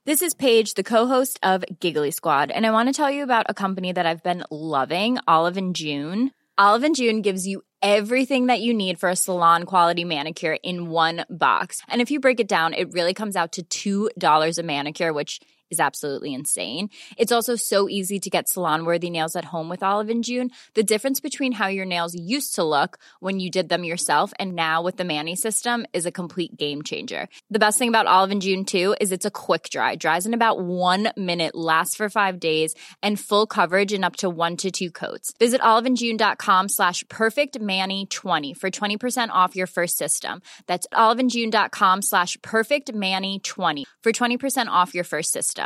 This is Paige, the co-host of Giggly Squad, and I want to tell you about a company that I've been loving, Olive and June. Olive and June gives you everything that you need for a salon-quality manicure in one box. And if you break it down, it really comes out to $2 a manicure, which is absolutely insane. It's also so easy to get salon-worthy nails at home with Olive and June. The difference between how your nails used to look when you did them yourself and now with the Mani system is a complete game changer. The best thing about Olive and June, too, is it's a quick dry. Dries in about 1 minute, lasts for 5 days, and full coverage in up to 1 to 2 coats. Visit oliveandjune.com/perfectmani20 for 20% off your first system. That's oliveandjune.com/perfectmani20 for 20% off your first system.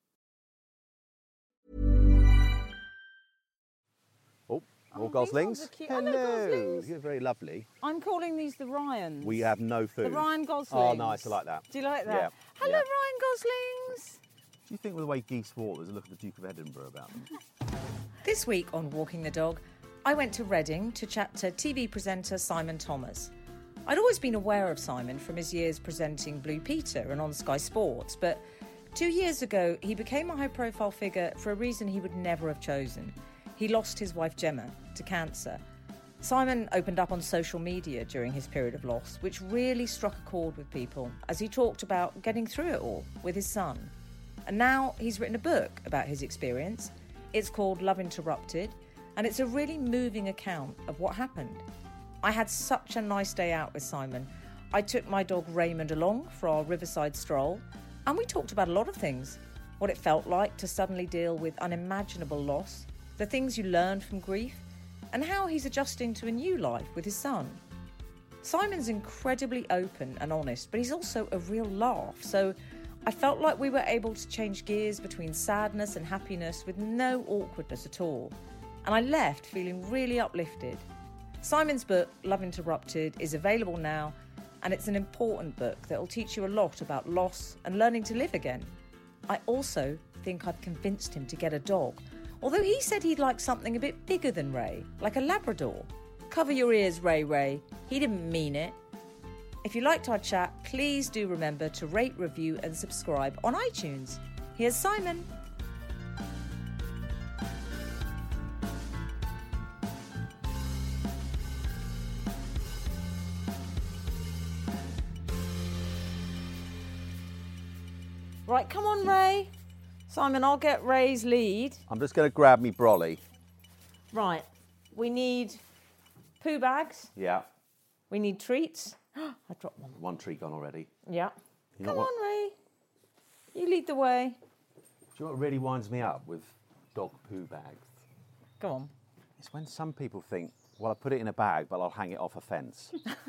More Goslings. Hello, Goslings. You're very lovely. I'm calling these the Ryans. We have no food. The Ryan Goslings. Oh, nice. I like that. Do you like that? Yeah. Hello, Yeah. Ryan Goslings. Do you think with the way geese walk, there's a look at the Duke of Edinburgh about them? This week on Walking the Dog, I went to Reading to chat to TV presenter Simon Thomas. I'd always been aware of Simon from his years presenting Blue Peter and on Sky Sports, but 2 years ago he became a high-profile figure for a reason he would never have chosen. He lost his wife Gemma to cancer. Simon opened up on social media during his period of loss, which really struck a chord with people as he talked about getting through it all with his son. And now he's written a book about his experience. It's called Love Interrupted, and it's a really moving account of what happened. I had such a nice day out with Simon. I took my dog Raymond along for our riverside stroll, and we talked about a lot of things. What it felt like to suddenly deal with unimaginable loss, the things you learn from grief, and how he's adjusting to a new life with his son. Simon's incredibly open and honest, but he's also a real laugh, so I felt like we were able to change gears between sadness and happiness with no awkwardness at all. And I left feeling really uplifted. Simon's book, Love Interrupted, is available now, and it's an important book that will teach you a lot about loss and learning to live again. I also think I've convinced him to get a dog, although he said he'd like something a bit bigger than Ray, like a Labrador. Cover your ears, Ray. He didn't mean it. If you liked our chat, please do remember to rate, review and subscribe on iTunes. Here's Simon. Right, come on, Ray. Simon, I'll get Ray's lead. I'm just going to grab me brolly. Right, we need poo bags. Yeah. We need treats. I dropped one. One treat gone already. Yeah. You know Come what? on, Ray. You lead the way. Do you know what really winds me up with dog poo bags? Go on. It's when some people think, well, I put it in a bag, but I'll hang it off a fence.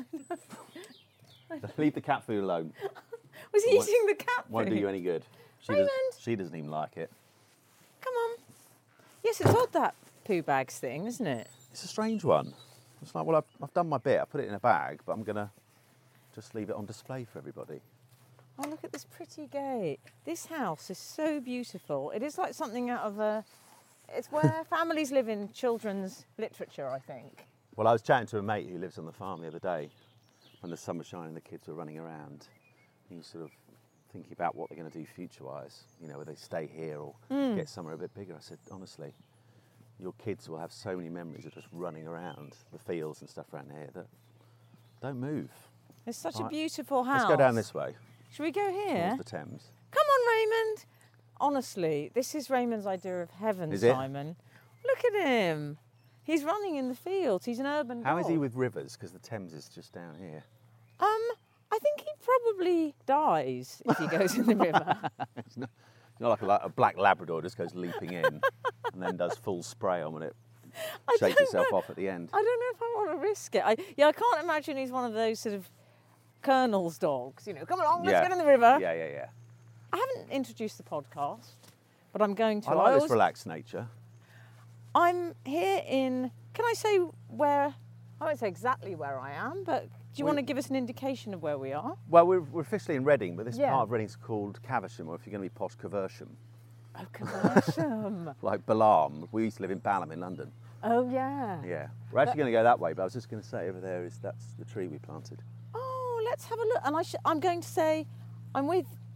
Leave the cat food alone. Was he eating the cat food? Won't do you any good. Raymond. She doesn't even like it. Come on. Yes, it's odd, that poo bags thing, isn't it? It's a strange one. It's like, well, I've done my bit. I put it in a bag, but I'm going to just leave it on display for everybody. Oh, look at this pretty gate. This house is so beautiful. It is like something out of a... It's where families live in children's literature, I think. Well, I was chatting to a mate who lives on the farm the other day, when the sun was shining and the kids were running around. He was sort of thinking about what they're going to do future-wise, you know, whether they stay here or get somewhere a bit bigger. I said, honestly, your kids will have so many memories of just running around the fields and stuff around here that don't move. It's such a Right. beautiful house. Let's go down this way, Should we go here? towards the Thames. Come on, Raymond. Honestly, this is Raymond's idea of heaven, Is it? Simon. Look at him. He's running in the fields. He's an urban How dog. is he with rivers? Because the Thames is just down here. I think he probably dies if he goes in the river. It's not like a black Labrador just goes leaping in and then does full spray on when it shakes don't itself know. off at the end. I don't know if I want to risk it. I can't imagine he's one of those sort of colonel's dogs. You know, come along, let's get in the river. Yeah. I haven't introduced the podcast, but I'm going to. I like this relaxed nature. I'm here in... Can I say where... I won't say exactly where I am, but do you want to give us an indication of where we are? Well, we're officially in Reading, but this Yeah. part of Reading's called Caversham, or if you're going to be posh, Caversham. Oh, Caversham. Like Balam. We used to live in Balham in London. Oh, yeah. Yeah. We're actually going to go that way, but I was just going to say over there that's the tree we planted. Oh, let's have a look. And I'm going to say I'm with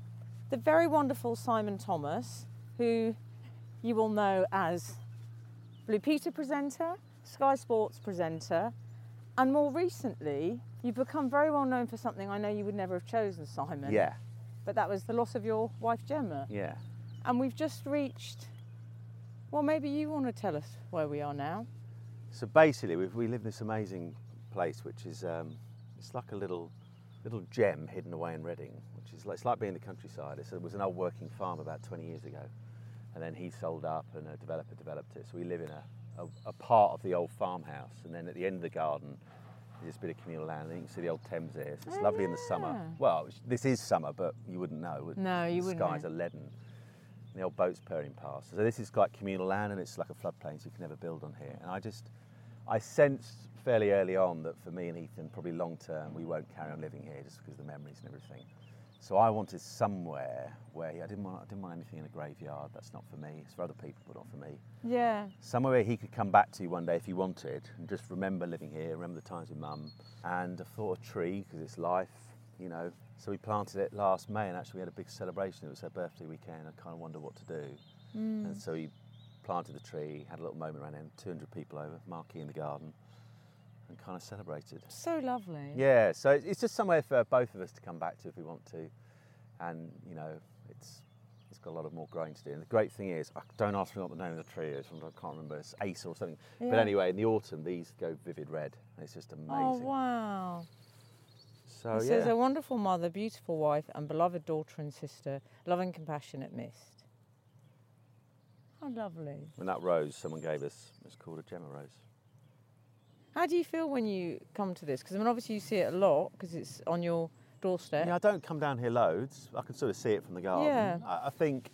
the very wonderful Simon Thomas, who you will know as Blue Peter presenter, Sky Sports presenter, and more recently, you've become very well known for something I know you would never have chosen, Simon. Yeah, But that was the loss of your wife, Gemma. yeah. And we've just reached, well, maybe you want to tell us where we are now. So basically, we live in this amazing place, which is it's like a little gem hidden away in Reading, which is it's like being in the countryside. It was an old working farm about 20 years ago, and then he sold up, and a developer developed it. So we live in a part of the old farmhouse, and then at the end of the garden is this bit of communal land. And you can see the old Thames here. So it's lovely in the summer. Well, this is summer, but you wouldn't know. No, you wouldn't The skies know. are leaden. And the old boats purring past. So this is like communal land, and it's like a floodplain, so you can never build on here. And I sensed fairly early on that for me and Ethan, probably long term, we won't carry on living here just because of the memories and everything. So I wanted somewhere where I didn't want anything in a graveyard. That's not for me. It's for other people, but not for me. Yeah. Somewhere where he could come back to one day if he wanted, and just remember living here, remember the times with Mum. And I thought a tree, because it's life, you know. So we planted it last May, and actually we had a big celebration. It was her birthday weekend. I kind of wondered what to do. And so we planted the tree, had a little moment around him, 200 people over, marquee in the garden, and kind of celebrated. So lovely. Yeah, so it's just somewhere for both of us to come back to if we want to. And, you know, it's got a lot of more growing to do. And the great thing is, don't ask me what the name of the tree is, I can't remember, it's Ace or something. Yeah. But anyway, in the autumn, these go vivid red, and it's just amazing. Oh, wow. So, It says a wonderful mother, beautiful wife, and beloved daughter and sister, loving, compassionate, missed. How lovely. And that rose someone gave us, it's called a Gemma rose. How do you feel when you come to this? Because, I mean, obviously you see it a lot because it's on your doorstep. Yeah, I don't come down here loads. I can sort of see it from the garden. Yeah. I think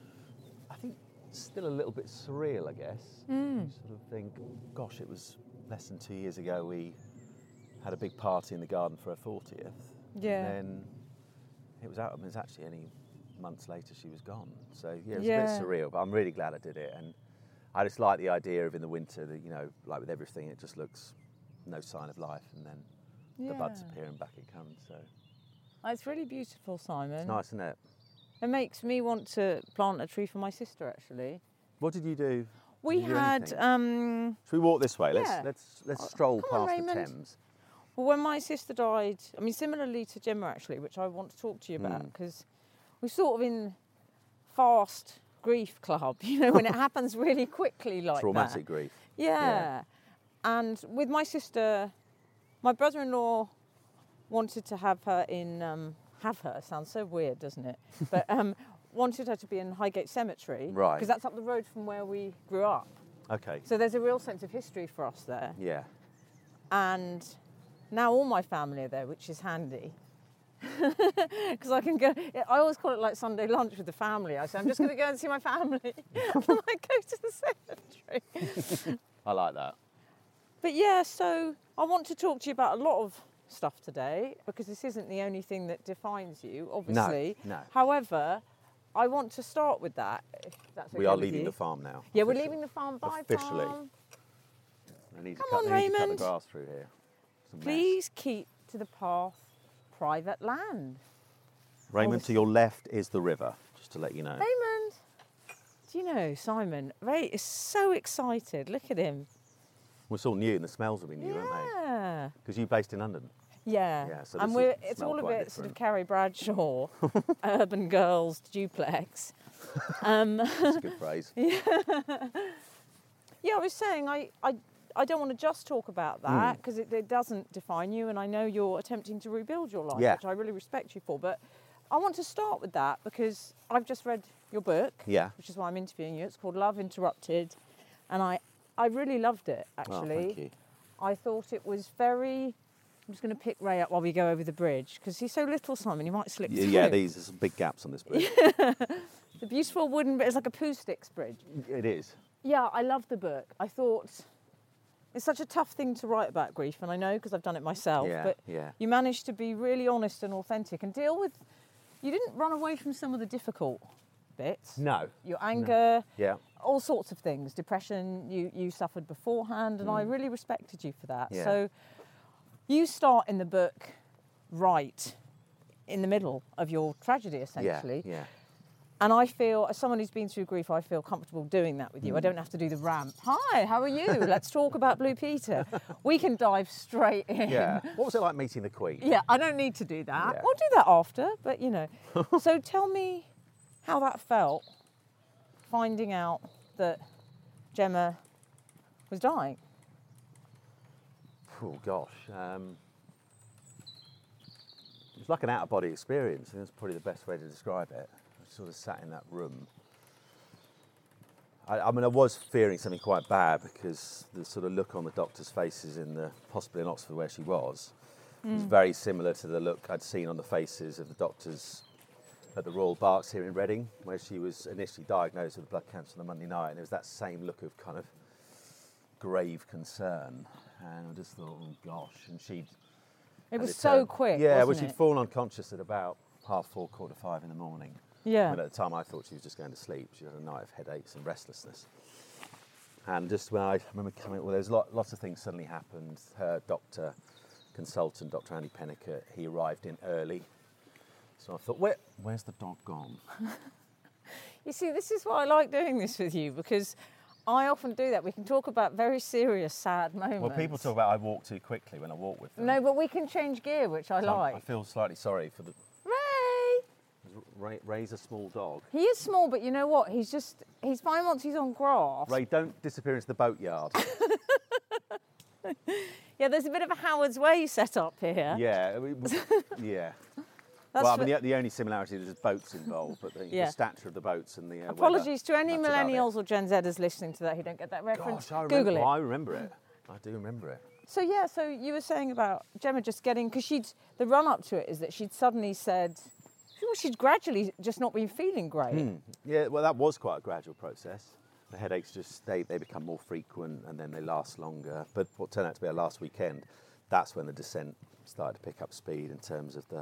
it's still a little bit surreal, I guess. You sort of think, gosh, it was less than 2 years ago we had a big party in the garden for her 40th. Yeah. And then it was out. I mean, it's actually only months later she was gone. So yeah, it was Yeah. a bit surreal. But I'm really glad I did it, and I just like the idea of in the winter that, you know, like with everything, it just looks no sign of life, and then the buds Yeah. appear and back it comes. So It's really beautiful, Simon. it's nice, isn't it? It makes me want to plant a tree for my sister, actually. What did you do? We Did you do had, anything? Should we walk this way? yeah. Let's stroll come on, past the Raymond. Thames. well, when my sister died, I mean, similarly to Gemma, actually, which I want to talk to you about, because we're sort of in fast grief club, you know, when it happens really quickly like Traumatic that. grief. Yeah. And with my sister, my brother-in-law wanted to have her in, sounds so weird, doesn't it? But wanted her to be in Highgate Cemetery. Right. Because that's up the road from where we grew up. Okay. So there's a real sense of history for us there. Yeah. And now all my family are there, which is handy. Because I can go, I always call it like Sunday lunch with the family. I say, I'm just going to go and see my family. And then I go to the cemetery. I like that. But yeah, so I want to talk to you about a lot of stuff today, because this isn't the only thing that defines you, obviously. No. However, I want to start with that, if that's okay We are with leaving you. the farm now. Yeah, we're officially. leaving the farm. Bye, Officially. farm. I need to Come cut, on, I need to cut Raymond. the grass through here. It's a mess. Please keep to the path, private land. Raymond, to your left is the river, just to let you know. Raymond, do you know, Simon, Ray is so excited. Look at him. Well, it's all new, and the smells will be new, won't they? Yeah. Because you're based in London. Yeah. Yeah, so And this will it's smell all a quite bit sort of different. Carrie Bradshaw, urban girls duplex. That's a good phrase. Yeah, I was saying I don't want to just talk about that because it doesn't define you, and I know you're attempting to rebuild your life, Yeah. which I really respect you for. But I want to start with that because I've just read your book, Yeah. which is why I'm interviewing you. It's called Love Interrupted, and I really loved it, Oh, actually. thank you. I thought it was very... I'm just going to pick Ray up while we go over the bridge because he's so little, Simon, he might slip through. Yeah, there's some big gaps on this bridge. The beautiful wooden bridge, it's like a poo sticks bridge. It is. Yeah, I love the book. I thought it's such a tough thing to write about grief, and I know because I've done it myself, Yeah, but yeah. you managed to be really honest and authentic and deal with... You didn't run away from some of the difficult bits. No. Your anger, Yeah. all sorts of things. Depression, you suffered beforehand, and I really respected you for that. Yeah. So you start in the book right in the middle of your tragedy, essentially. Yeah. And I feel, as someone who's been through grief, I feel comfortable doing that with you. I don't have to do the ramp. Hi, how are you? Let's talk about Blue Peter. We can dive straight in. Yeah. What was it like meeting the Queen? Yeah, I don't need to do that. Yeah. We'll do that after, but you know. So tell me how that felt, finding out that Gemma was dying. Oh gosh. It was like an out-of-body experience. I think that's probably the best way to describe it. I sort of sat in that room. I mean, I was fearing something quite bad because the sort of look on the doctors' faces in the hospital in Oxford where she was very similar to the look I'd seen on the faces of the doctors at the Royal Berks here in Reading, where she was initially diagnosed with blood cancer on the Monday night, and it was that same look of kind of grave concern. And I just thought, oh gosh, and she'd... It was so quick, Yeah, well, wasn't she'd it? fallen unconscious at about 4:30, 4:45 in the morning. Yeah. And at the time I thought she was just going to sleep. She had a night of headaches and restlessness. And just when I remember coming, well, there's lots of things suddenly happened. Her doctor, consultant, Dr. Andy Pennicott, he arrived in early. So I thought, where's the dog gone? You see, this is why I like doing this with you, because I often do that. We can talk about very serious, sad moments. Well, people talk about I walk too quickly when I walk with them. No, but we can change gear, which I So like. I feel slightly sorry for the... Ray! Ray's a small dog. He is small, but you know what? He's fine once he's on grass. Ray, don't disappear into the boatyard. Yeah, there's a bit of a Howard's Way set up here. Yeah, yeah. That's Well, I mean, the only similarity is there's boats involved, but the Yeah. stature of the boats and the Apologies to weather, any that's about it. millennials or Gen Zers listening to that who don't get that reference. Gosh, I Google remember, it. I remember it. I do remember it. So yeah, so you were saying about Gemma just getting, because the run up to it is that she'd suddenly said, well, she'd gradually just not been feeling great. Yeah, well, that was quite a gradual process. The headaches they become more frequent and then they last longer. But what turned out to be our last weekend, that's when the descent started to pick up speed in terms of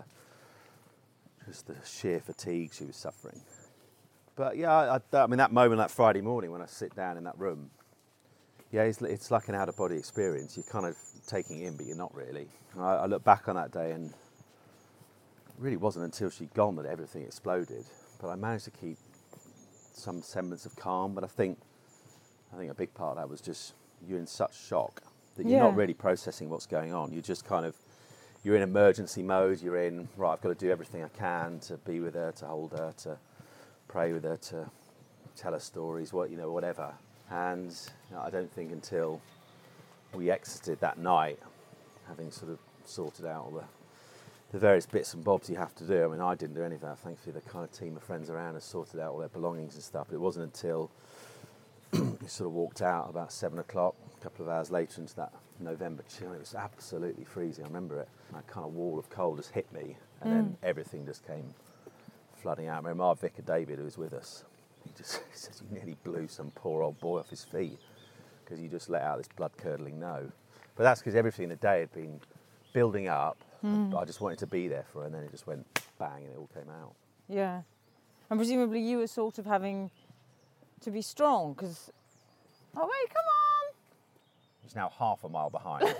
just the sheer fatigue she was suffering. But yeah, I mean, that moment, that Friday morning when I sit down in that room, yeah, it's like an out-of-body experience. You're kind of taking it in, but you're not really. And I look back on that day and it really wasn't until she'd gone that everything exploded. But I managed to keep some semblance of calm. But I think a big part of that was just you're in such shock that you're not really processing what's going on. You're just kind of, you're in emergency mode. You're in, right, I've got to do everything I can to be with her, to hold her, to pray with her, to tell her stories, whatever. And I don't think until we exited that night, having sort of sorted out all the various bits and bobs you have to do. I mean, I didn't do any of that. Thankfully, the kind of team of friends around us sorted out all their belongings and stuff. But it wasn't until we sort of walked out about 7 o'clock, a couple of hours later into that November chill. It was absolutely freezing. I remember it. That kind of wall of cold just hit me, and then everything just came flooding out. I remember our vicar David, who was with us, he says you nearly blew some poor old boy off his feet because you just let out this blood-curdling no. But that's because everything in the day had been building up. I just wanted to be there for her, and then it just went bang and it all came out. Yeah. And presumably you were sort of having to be strong because, oh wait, come on. He's now half a mile behind.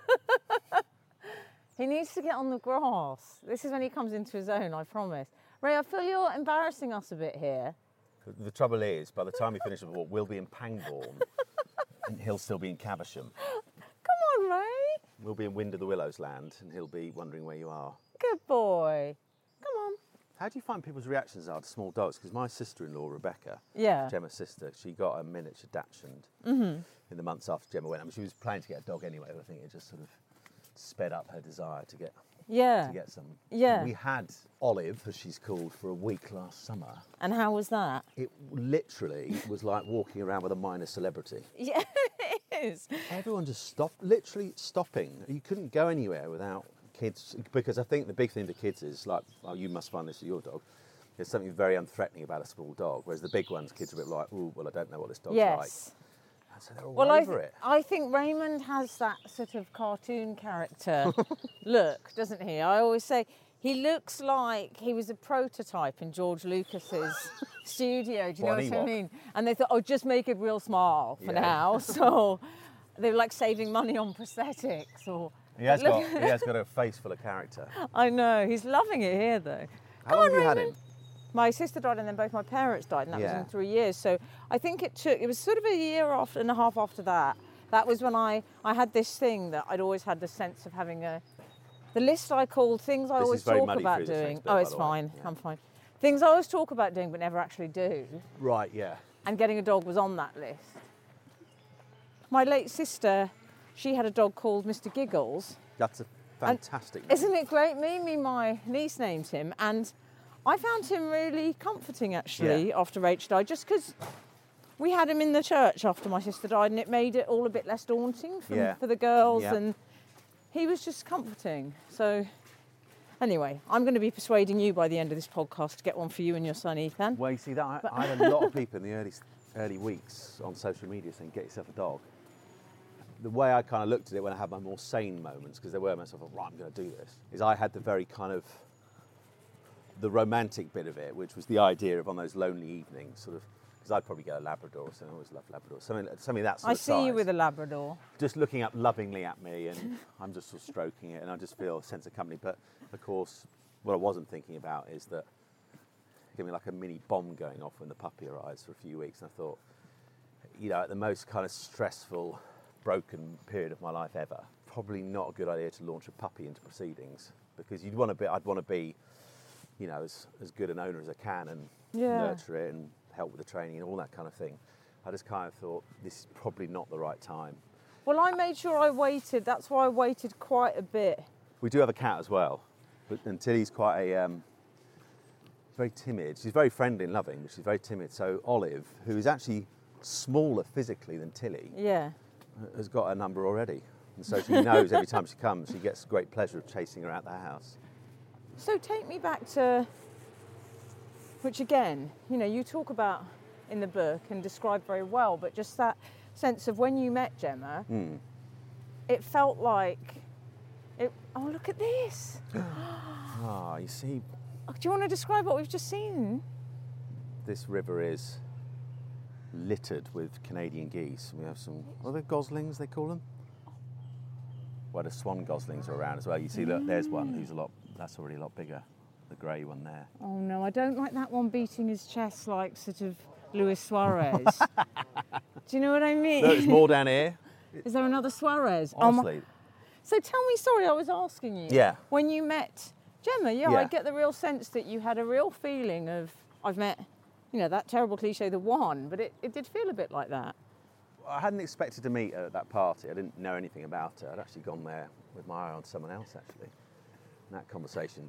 He needs to get on the grass. This is when he comes into his own, I promise. Ray, I feel you're embarrassing us a bit here. The trouble is, by the time we finish the walk, we'll be in Pangbourne and he'll still be in Caversham. Come on, Ray. We'll be in Wind of the Willows land and he'll be wondering where you are. Good boy. Come on. How do you find people's reactions are to small dogs? Because my sister-in-law, Rebecca, Yeah. Gemma's sister, she got a miniature Dachshund in the months after Gemma went. I mean, she was planning to get a dog anyway, but I think it just sort of sped up her desire to get some. Yeah. We had Olive, as she's called, for a week last summer. And how was that? It literally was like walking around with a minor celebrity. Yeah, it is. Everyone just stopped, literally stopping. You couldn't go anywhere without kids, because I think the big thing for kids is like, oh, you must find this with your dog. There's something very unthreatening about a small dog, whereas the big ones, kids are a bit like, oh, well, I don't know what this dog's like. Yes. And so they're all Well, over it. I think Raymond has that sort of cartoon character look, doesn't he? I always say he looks like he was a prototype in George Lucas's studio. Do you know what I mean? And they thought, oh, just make it real small for now. So they were like saving money on prosthetics. Or He has got a face full of character. I know, he's loving it here though. How long have you had him? My sister died and then both my parents died, and that was Yeah. in 3 years. So I think it was sort of a year and a half after that. That was when I had this thing that I'd always had the sense of having the list I called things I This always is very talk muddy about through this doing. next bit, Oh, by it's the way. fine. Yeah. I'm fine. Things I always talk about doing but never actually do. Right, yeah. And getting a dog was on that list. My late sister, she had a dog called Mr. Giggles. That's a fantastic name. Isn't it great? Mimi, my niece, named him, and I found him really comforting actually Yeah. after Rach died, just because we had him in the church after my sister died, and it made it all a bit less daunting for the girls, Yeah. and he was just comforting. So anyway, I'm going to be persuading you by the end of this podcast to get one for you and your son Ethan. Well, you see that I had a lot of people in the early weeks on social media saying, "Get yourself a dog." The way I kind of looked at it when I had my more sane moments, because there were myself, right, I'm going to do this, is I had the very kind of the romantic bit of it, which was the idea of on those lonely evenings, sort of, because I'd probably get a Labrador, so I always loved Labrador, something that sort I of see you size. with a Labrador. Just looking up lovingly at me, and I'm just sort of stroking it, and I just feel a sense of company. But of course, what I wasn't thinking about is that give me like a mini bomb going off when the puppy arrives for a few weeks. And I thought, at the most kind of stressful, broken period of my life ever, probably not a good idea to launch a puppy into proceedings, because I'd want to be, as good an owner as I can and nurture it and help with the training and all that kind of thing. I just kind of thought this is probably not the right time. Well, I made sure I waited. That's why I waited quite a bit. We do have a cat as well, and Tilly's quite a very timid. She's very friendly and loving, but she's very timid. So Olive, who is actually smaller physically than Tilly, Yeah. has got a number already. And so she knows every time she comes, she gets great pleasure of chasing her out the house. So take me back to, which again, you talk about in the book and describe very well, but just that sense of when you met Gemma, it felt like, oh, look at this. You see, Do you want to describe what we've just seen? this river is littered with Canadian geese. We have some, what are they, goslings they call them? Well, the swan goslings are around as well. You see, look, there's one that's already a lot bigger, the grey one there. Oh no, I don't like that one beating his chest like sort of Luis Suarez. Do you know what I mean? There's more down here. Is there another Suarez? Honestly, So tell me, sorry, I was asking you. Yeah. When you met Gemma, I Yeah. get the real sense that you had a real feeling of, I've met, that terrible cliche, the one, but it did feel a bit like that. I hadn't expected to meet her at that party. I didn't know anything about her. I'd actually gone there with my eye on someone else, actually. And that conversation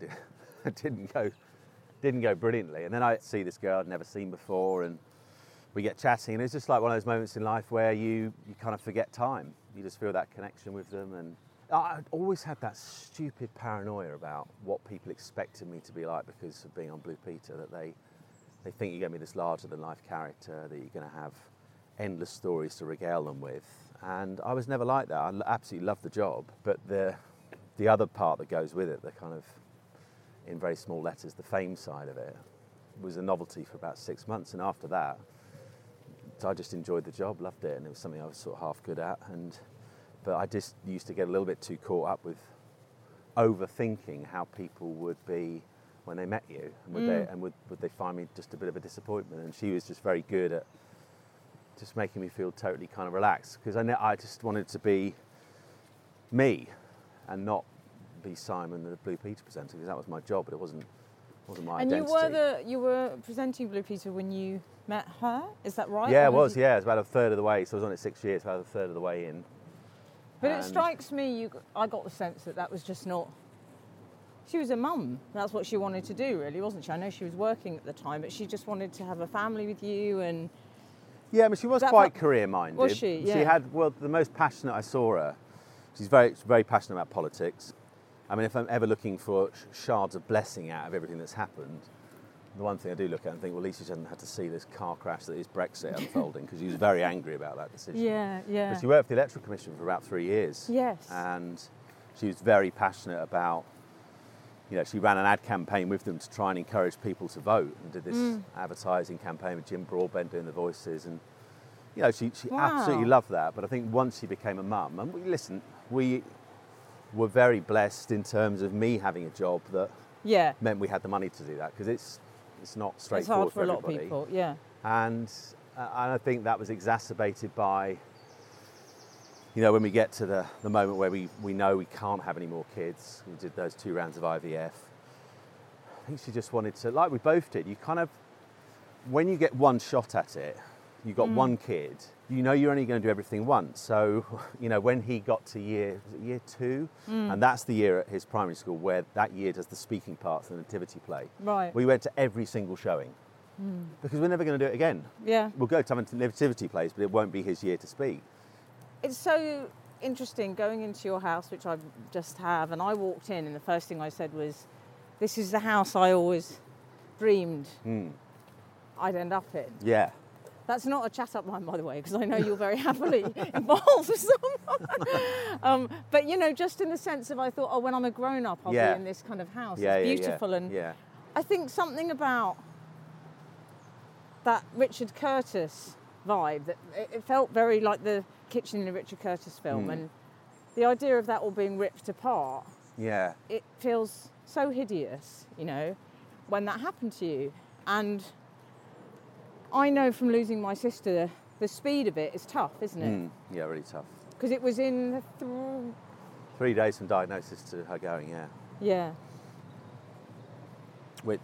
didn't go brilliantly. And then I see this girl I'd never seen before, and we get chatting, and it's just like one of those moments in life where you kind of forget time. You just feel that connection with them. And I always had that stupid paranoia about what people expected me to be like because of being on Blue Peter, that they think you're going to be this larger-than-life character, that you're going to have endless stories to regale them with. And I was never like that. I absolutely loved the job, but the other part that goes with it, the kind of, in very small letters, the fame side of it, was a novelty for about 6 months. And after that, I just enjoyed the job, loved it, and it was something I was sort of half good at. But I just used to get a little bit too caught up with overthinking how people would be when they met you, and would they find me just a bit of a disappointment. And she was just very good at just making me feel totally kind of relaxed, because I just wanted to be me and not be Simon, the Blue Peter presenter, because that was my job, but it wasn't my identity. And you were presenting Blue Peter when you met her, is that right? Yeah, Or it was. did- Yeah, it was about a third of the way. So I was on it 6 years, about a third of the way in. But it And- strikes me, I got the sense that was just not. She was a mum. That's what she wanted to do, really, wasn't she? I know she was working at the time, but she just wanted to have a family with you. And Yeah, but she was That quite felt- career-minded. Was she? Yeah. She had, the most passionate I saw her. She's very passionate about politics. I mean, if I'm ever looking for shards of blessing out of everything that's happened, the one thing I do look at and think, well, at least she hasn't had to see this car crash that is Brexit unfolding, because she was very angry about that decision. yeah. But she worked for the Electoral Commission for about 3 years. Yes. And she was very passionate about, she ran an ad campaign with them to try and encourage people to vote, and did this advertising campaign with Jim Broadbent doing the voices. And, she Wow. absolutely loved that. But I think once she became a mum, and we were very blessed in terms of me having a job that Yeah. meant we had the money to do that, because it's not It's straightforward hard for a lot everybody. of people. Yeah. And I think that was exacerbated by, when we get to the moment where we know we can't have any more kids. We did those 2 rounds of IVF. I think she just wanted to, like we both did, you kind of, when you get one shot at it, you've got one kid, you're only going to do everything once. So, when he got to year 2, and that's the year at his primary school where that year does the speaking parts, the nativity play. Right. We went to every single showing because we're never going to do it again. Yeah. We'll go to nativity plays, but it won't be his year to speak. It's so interesting going into your house, which I just have, and I walked in and the first thing I said was, this is the house I always dreamed I'd end up in. Yeah. That's not a chat up line, by the way, because I know you're very happily involved with someone. But, just in the sense of I thought, when I'm a grown-up, I'll be in this kind of house. It's beautiful. And I think something about that Richard Curtis vibe, that it felt very like the kitchen in a Richard Curtis film. And the idea of that all being ripped apart, it feels so hideous, when that happened to you. And I know from losing my sister, the speed of it is tough, isn't it? Yeah, really tough. Because it was in 3 days from diagnosis to her going, Yeah. Which,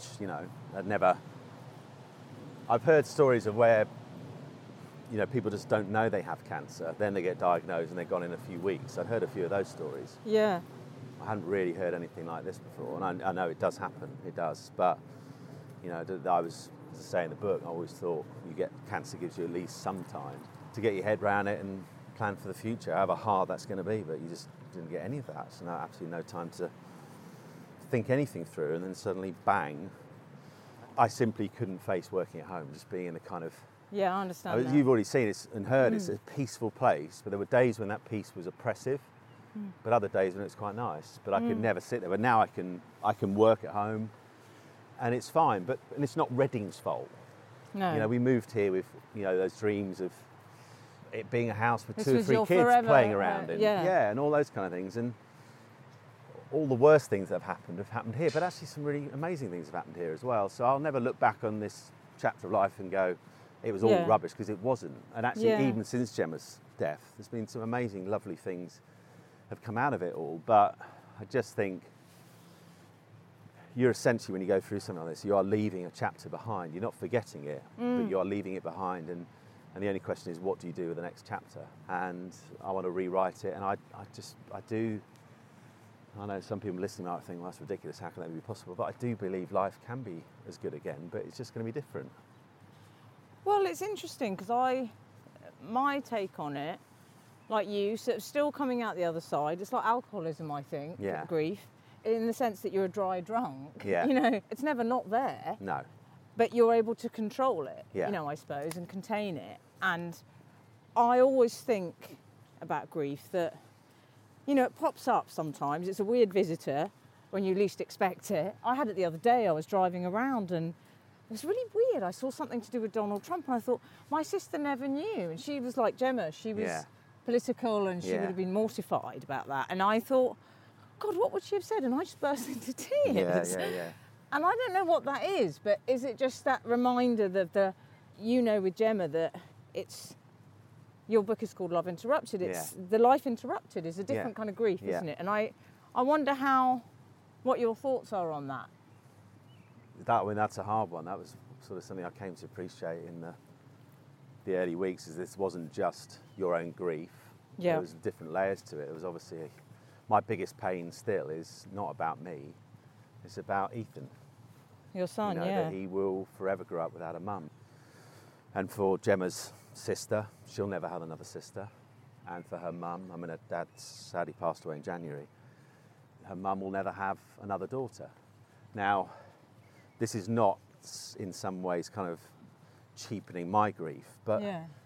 I've heard stories of where, people just don't know they have cancer, then they get diagnosed and they're gone in a few weeks. I've heard a few of those stories. Yeah. I hadn't really heard anything like this before, and I know it does happen, it does, but, I was, as I say in the book, I always thought cancer gives you at least some time to get your head around it and plan for the future, however hard that's going to be, but you just didn't get any of that, so absolutely no time to think anything through, and then suddenly, bang, I simply couldn't face working at home, just being in a kind of... Yeah, I understand that. You've already seen it and heard it's a peaceful place, but there were days when that peace was oppressive, but other days when it was quite nice, but I could never sit there. But now I can work at home, and it's fine, and it's not Reading's fault. No. We moved here with, those dreams of it being a house with This 2 or was 3 your kids forever, playing around in. yeah. And all those kind of things. And all the worst things that have happened here, but actually some really amazing things have happened here as well. So I'll never look back on this chapter of life and go, it was all rubbish, because it wasn't. And actually, even since Gemma's death, there's been some amazing, lovely things have come out of it all. But I just think you're essentially, when you go through something like this, you are leaving a chapter behind. You're not forgetting it, but you are leaving it behind. And the only question is, what do you do with the next chapter? And I want to rewrite it. And I do. I know some people listening might think, well, that's ridiculous, how can that be possible? But I do believe life can be as good again, but it's just going to be different. Well, it's interesting because my take on it, like you, sort of still coming out the other side. It's like alcoholism, I think, grief, in the sense that you're a dry drunk. Yeah. It's never not there. No. But you're able to control it, I suppose, and contain it. And I always think about grief that, it pops up sometimes. It's a weird visitor when you least expect it. I had it the other day. I was driving around and it was really weird. I saw something to do with Donald Trump and I thought, my sister never knew. And she was like Gemma. She was political and she would have been mortified about that. And I thought, God, what would she have said? And I just burst into tears. Yeah. And I don't know what that is, but is it just that reminder that with Gemma that it's... Your book is called Love Interrupted. It's the life interrupted is a different kind of grief, isn't it? And I wonder what your thoughts are on that. That's a hard one. That was sort of something I came to appreciate in the early weeks. Is this wasn't just your own grief. Yeah. There was different layers to it. It was obviously my biggest pain still is not about me. It's about Ethan. Your son, that he will forever grow up without a mum. And for Gemma's sister, she'll never have another sister. And for her mum, her dad sadly passed away in January. Her mum will never have another daughter. Now, this is not in some ways kind of cheapening my grief, but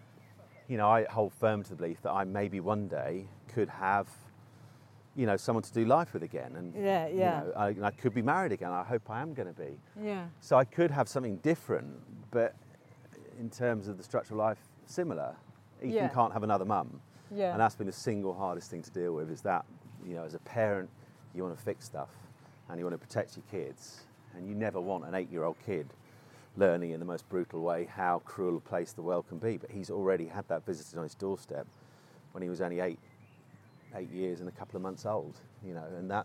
I hold firm to the belief that I maybe one day could have, someone to do life with again, and I could be married again. I hope I am going to be. Yeah. So I could have something different, but in terms of the structure of life, similar. Ethan can't have another mum. Yeah. And that's been the single hardest thing to deal with, is that, you know, as a parent, you want to fix stuff and you want to protect your kids, and you never want an 8-year-old kid learning in the most brutal way how cruel a place the world can be. But he's already had that visited on his doorstep when he was only 8 years and a couple of months old, you know, and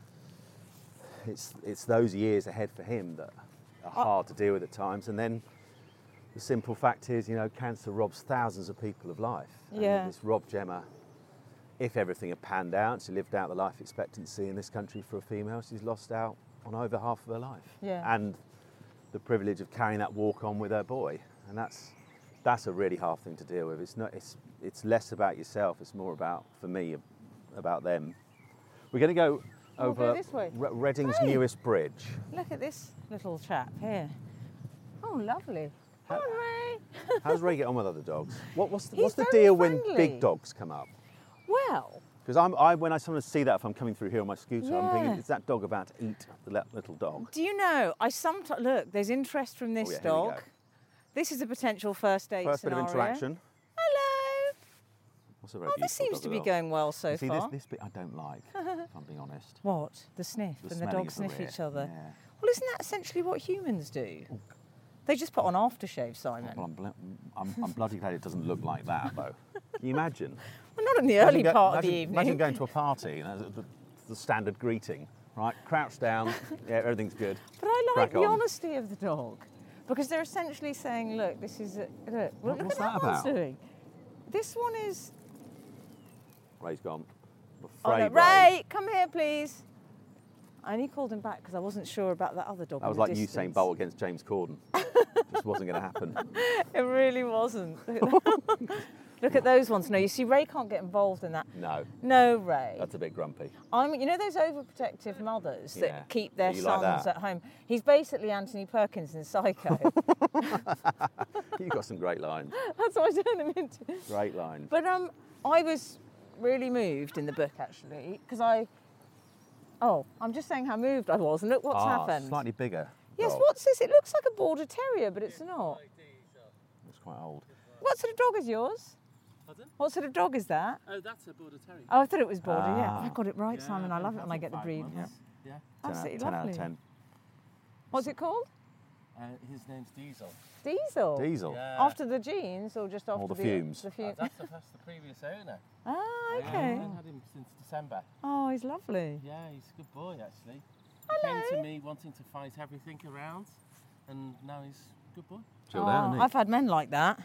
it's those years ahead for him that are hard to deal with at times. And then the simple fact is, you know, cancer robs thousands of people of life. Yeah. And it's robbed Gemma. If everything had panned out, she lived out the life expectancy in this country for a female, she's lost out on over half of her life. Yeah. And the privilege of carrying that walk on with her boy. And that's a really hard thing to deal with. It's less about yourself, it's more about, for me, about them. We're going to go We'll over go this way. Reading's Hey. newest bridge. Look at this little chap here. Oh, lovely. How- Hi, Ray. How does Ray get on with other dogs? What's He's the very deal when friendly. big dogs come up? Well, Because when I sort of see that if I'm coming through here on my scooter, I'm thinking, Yeah. is that dog about to eat the little dog? do you know, I sometimes, look, there's interest from this Oh, yeah, here we dog. go. This is a potential first date First scenario. bit of interaction. Hello. What's a very Oh, this beautiful seems dog to as be well. going well so You see, far. this bit I don't like, if I'm being honest. What? The sniff The and the smelling dogs of the sniff rear. each other. Yeah. Well, isn't that essentially what humans do? They just put on aftershave, Simon. Well, I'm bloody glad it doesn't look like that, though. Can you imagine? Well, not in the early Imagine part of the imagine- evening. Imagine going to a party, you know, the standard greeting, right? Crouch down, yeah, everything's good. But I like Crack the on. honesty of the dog, because they're essentially saying, "Look, this is look What's at that that one's about? doing. This one is. Ray's gone. I'm Oh, no, afraid Ray, come here, please. I only called him back because I wasn't sure about that other dog. That in was the like distance. Usain Bolt against James Corden. Just wasn't going to happen. It really wasn't. Look at those ones. No, you see, Ray can't get involved in that. No, No, Ray. that's a bit grumpy. You know those overprotective mothers Yeah. that keep their You like sons that? at home? He's basically Anthony Perkins in Psycho. You've got some great lines. That's what I turned him into. Great lines. But I was really moved in the book actually because I'm just saying how moved I was, and look what's happened. Slightly bigger. Yes, dog. what's this? It looks like a border terrier, but it's not. It's quite old. What sort of dog is yours? Pardon? What sort of dog is that? Oh, that's a Border Terrier. Oh, I thought it was border. Yeah, Ah. I got it right, Yeah, Simon. I love it when I that's get the a breed. fine one. Yeah. Absolutely 10 out lovely. of 10. What's it called? His name's Diesel. Diesel. Diesel. Yeah. After the genes, or just after the fumes? The fumes. That's the previous owner. Ah, Yeah, okay. I've had him since December. Oh, he's lovely. Yeah, he's a good boy actually. Hello. He came to me wanting to fight everything around, and now he's a good boy. Chilled out, isn't he? I've had men like that.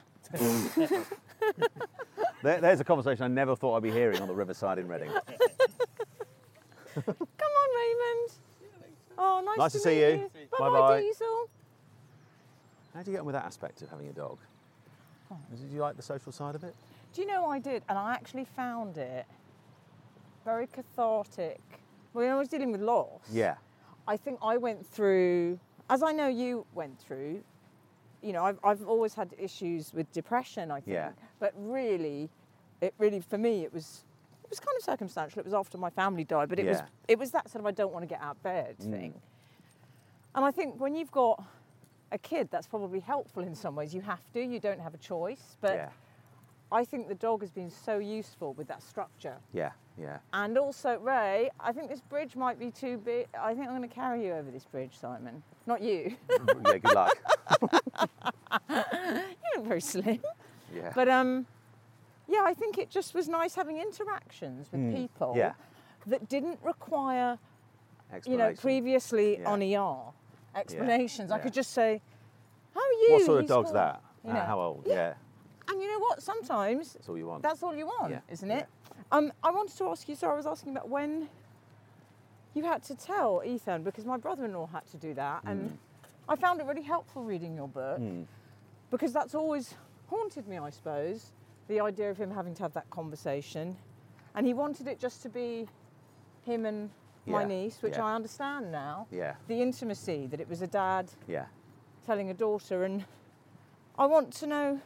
There's a conversation I never thought I'd be hearing on the riverside in Reading. Come on, Raymond. Oh, Nice to see meet you. Bye-bye, Bye-bye. Diesel. How do you get on with that aspect of having a dog? Did you like the social side of it? Do you know I did? And I actually found it very cathartic. When I was dealing with loss, Yeah. I think I went through, as I know you went through, you know, I've always had issues with depression, I think. Yeah. But really, for me, it was kind of circumstantial. It was after my family died, but Yeah. it was that sort of I don't want to get out of bed thing. And I think when you've got a kid, that's probably helpful in some ways. You have to, you don't have a choice. But Yeah. I think the dog has been so useful with that structure. Yeah. Yeah. And also, Ray, I think this bridge might be too big. I think I'm going to carry you over this bridge, Simon. Not you. Yeah, good luck. You look very slim. Yeah. But yeah, I think it just was nice having interactions with people Yeah. that didn't require, Explanation. previously Yeah. on ER explanations. I Yeah. could just say, "How are you?" What sort of He's dog's cool." that? You know. How old? Yeah. And you know what? Sometimes That's all you want. that's all you want, Yeah, isn't it? I wanted to ask you, so I was asking about when you had to tell Ethan, because my brother-in-law had to do that, and I found it really helpful reading your book, because that's always haunted me, I suppose, the idea of him having to have that conversation. And he wanted it just to be him and my Yeah, niece, which yeah. I understand now. Yeah. The intimacy, that it was a dad Yeah. telling a daughter, and I want to know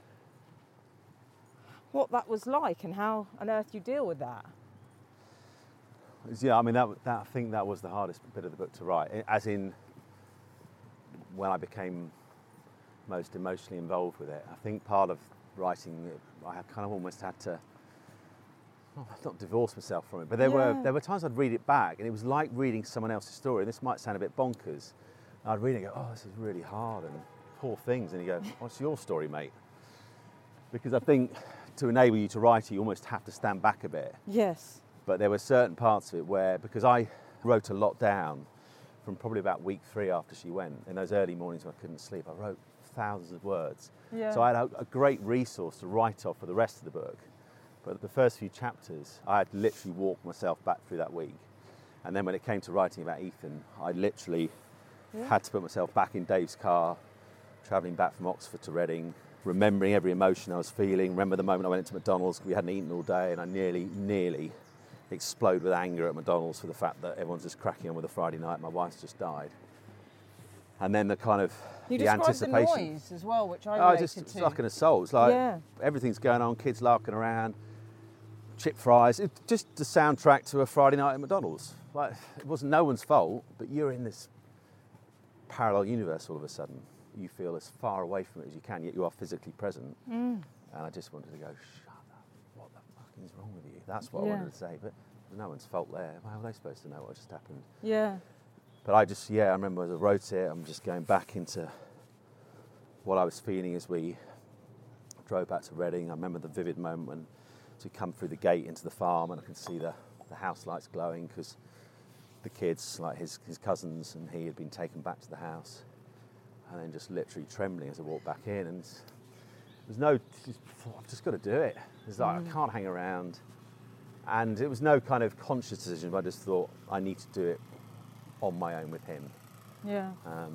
what that was like and how on earth you deal with that. Yeah, I mean, I think that was the hardest bit of the book to write. As in, when I became most emotionally involved with it, I think part of writing it, I kind of almost had to I've not divorced myself from it, but there were times I'd read it back, and it was like reading someone else's story. This might sound a bit bonkers. I'd read it and go, oh, this is really hard, and poor things, and you go, what's your story, mate? Because I think to enable you to write it, you almost have to stand back a bit. Yes. But there were certain parts of it where, because I wrote a lot down from probably about week 3 after she went, in those early mornings when I couldn't sleep, I wrote thousands of words. Yeah. So I had a great resource to write off for the rest of the book. But the first few chapters, I had to literally walk myself back through that week. And then when it came to writing about Ethan, I literally had to put myself back in Dave's car, travelling back from Oxford to Reading, remembering every emotion I was feeling. Remember the moment I went into McDonald's, we hadn't eaten all day, and I nearly explode with anger at McDonald's for the fact that everyone's just cracking on with a Friday night. My wife's just died. And then the kind of You the described anticipation. the noise as well, which I Oh, related it's to. like an assault. It's like everything's going on, kids larking around, chip fries. It's just the soundtrack to a Friday night at McDonald's. Like, it wasn't no one's fault, but you're in this parallel universe all of a sudden. You feel as far away from it as you can, yet you are physically present. And I just wanted to go, shut up, what the fuck is wrong with you? That's what I wanted to say, but no one's fault there. How are they supposed to know what just happened? Yeah. But I remember as I wrote it, I'm just going back into what I was feeling as we drove back to Reading. I remember the vivid moment when we come through the gate into the farm and I can see the house lights glowing because the kids, like his cousins and he, had been taken back to the house. And then just literally trembling as I walked back in. And I've just got to do it. It's like, I can't hang around. And it was no kind of conscious decision, but I just thought I need to do it on my own with him. Yeah.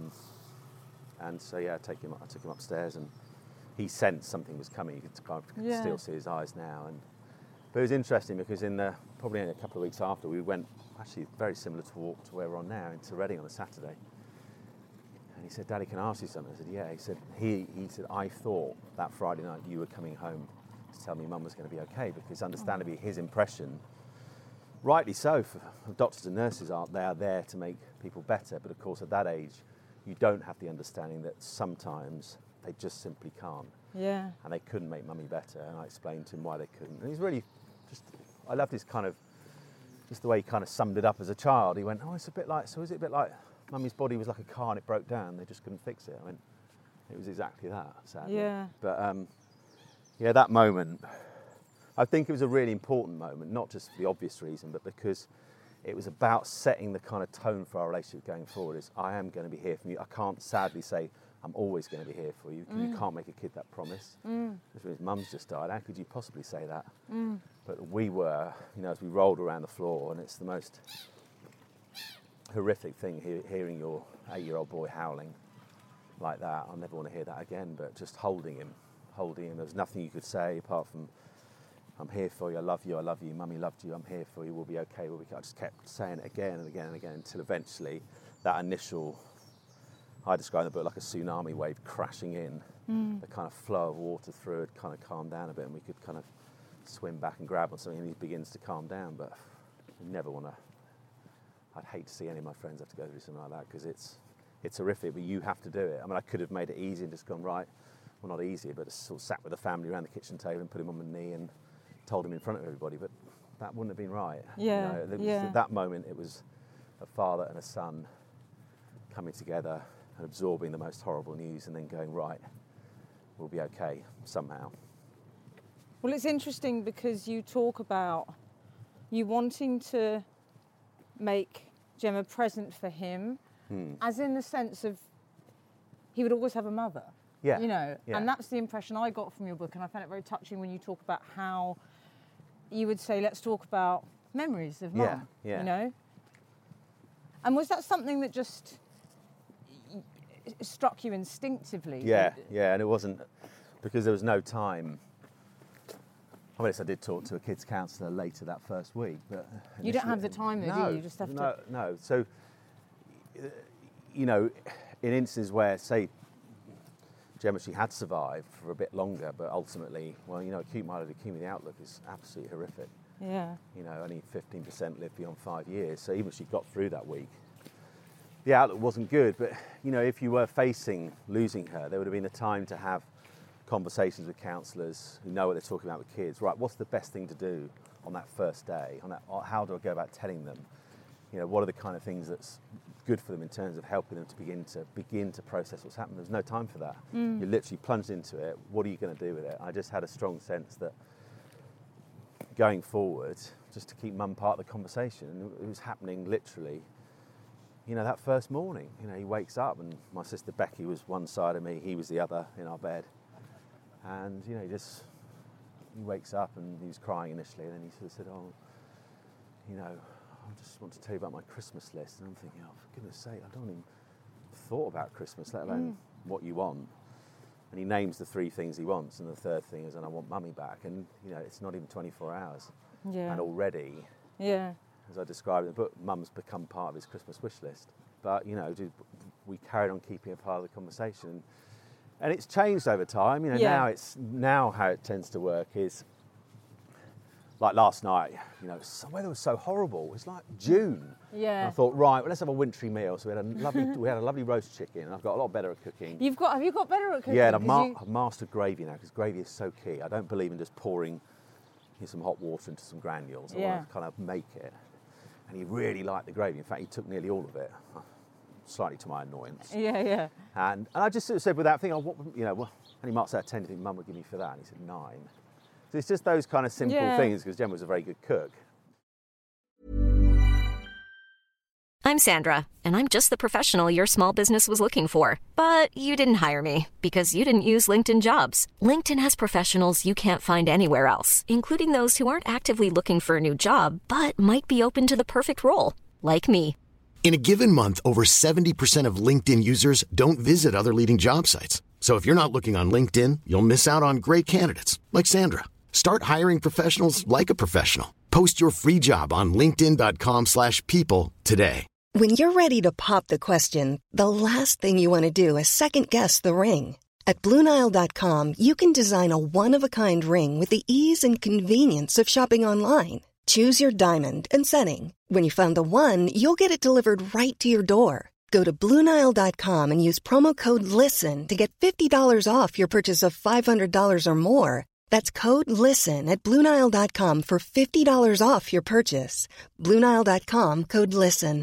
And so I took him upstairs, and he sensed something was coming. You could still see his eyes now. But it was interesting because probably a couple of weeks after, we went actually very similar to where we're on now, into Reading on a Saturday. And he said, "Daddy, can I ask you something?" I said, "Yeah." He said, "I thought that Friday night you were coming home to tell me Mum was going to be okay," because understandably his impression, rightly so, for doctors and nurses they are there to make people better. But of course, at that age, you don't have the understanding that sometimes they just simply can't. Yeah. And they couldn't make Mummy better. And I explained to him why they couldn't. And he's really I loved his kind of, just the way he kind of summed it up as a child. He went, is it a bit like Mummy's body was like a car and it broke down, they just couldn't fix it? I went, it was exactly that, sadly. Yeah. But that moment, I think it was a really important moment, not just for the obvious reason, but because it was about setting the kind of tone for our relationship going forward. Is I am going to be here for you. I can't sadly say I'm always going to be here for you. You can't make a kid that promise. His mum's just died. How could you possibly say that? But we were, as we rolled around the floor, and it's the most horrific thing hearing your 8-year-old boy howling like that. I'll never want to hear that again, but just holding him. There was nothing you could say apart from, I'm here for you, I love you, Mummy loved you, I'm here for you, we'll be okay, I just kept saying it again and again and again until eventually that initial, I describe in the book like a tsunami wave crashing in, the kind of flow of water through it kind of calmed down a bit and we could kind of swim back and grab on something and he begins to calm down. But you never want to, I'd hate to see any of my friends have to go through something like that because it's horrific, but you have to do it. I mean, I could have made it easy and just gone, right, well, not easier, but just sort of sat with the family around the kitchen table and put him on my knee and told him in front of everybody, but that wouldn't have been right. Yeah, At that moment, it was a father and a son coming together and absorbing the most horrible news and then going, right, we'll be okay somehow. Well, it's interesting because you talk about you wanting to make Gemma present for him, as in the sense of he would always have a mother. Yeah. And that's the impression I got from your book, and I found it very touching when you talk about how you would say, let's talk about memories of Mum, And was that something that just struck you instinctively? Yeah, and it wasn't, because there was no time. I mean, I did talk to a kids counsellor later that first week, but you don't have the time, though, do you? You just have to. No. So, in instances where, say, Gemma, she had survived for a bit longer, but ultimately, acute myeloid leukemia, the outlook is absolutely horrific. Yeah. Only 15% live beyond 5 years. So even if she got through that week, the outlook wasn't good. But, if you were facing losing her, there would have been a time to have conversations with counsellors who know what they're talking about with kids. Right, what's the best thing to do on that first day? How do I go about telling them? What are the kind of things that's good for them in terms of helping them to begin to process what's happened? There's no time for that. You're literally plunged into it. What are you going to do with it? I just had a strong sense that going forward, just to keep mum part of the conversation, it was happening literally, that first morning. He wakes up and my sister Becky was one side of me, he was the other in our bed. And, he wakes up and he was crying initially, and then he sort of said, I just want to tell you about my Christmas list. And I'm thinking, oh, for goodness sake, I don't even thought about Christmas, let alone what you want. And he names the 3 things he wants, and the third thing is, and I want mummy back. And, it's not even 24 hours. Yeah. And already, as I described in the book, mum's become part of his Christmas wish list. But, we carried on keeping it part of the conversation. And it's changed over time. Now how it tends to work is, like last night, the weather was so horrible. It was like June. Yeah. And I thought, right, well, let's have a wintry meal. So we had a lovely roast chicken, and I've got a lot better at cooking. Have you got better at cooking? Yeah, and I've mastered gravy now, because gravy is so key. I don't believe in just pouring some hot water into some granules. I want to kind of make it. And he really liked the gravy. In fact, he took nearly all of it, slightly to my annoyance. Yeah. And I just sort of said, without thinking, how many marks out of 10 do you think mum would give me for that? And he said 9. So it's just those kind of simple things, because Gemma was a very good cook. I'm Sandra, and I'm just the professional your small business was looking for. But you didn't hire me because you didn't use LinkedIn Jobs. LinkedIn has professionals you can't find anywhere else, including those who aren't actively looking for a new job, but might be open to the perfect role, like me. In a given month, over 70% of LinkedIn users don't visit other leading job sites. So if you're not looking on LinkedIn, you'll miss out on great candidates like Sandra. Start hiring professionals like a professional. Post your free job on linkedin.com/people today. When you're ready to pop the question, the last thing you want to do is second-guess the ring. At BlueNile.com, you can design a one-of-a-kind ring with the ease and convenience of shopping online. Choose your diamond and setting. When you find the one, you'll get it delivered right to your door. Go to BlueNile.com and use promo code LISTEN to get $50 off your purchase of $500 or more. That's code LISTEN at BlueNile.com for $50 off your purchase. BlueNile.com, code LISTEN.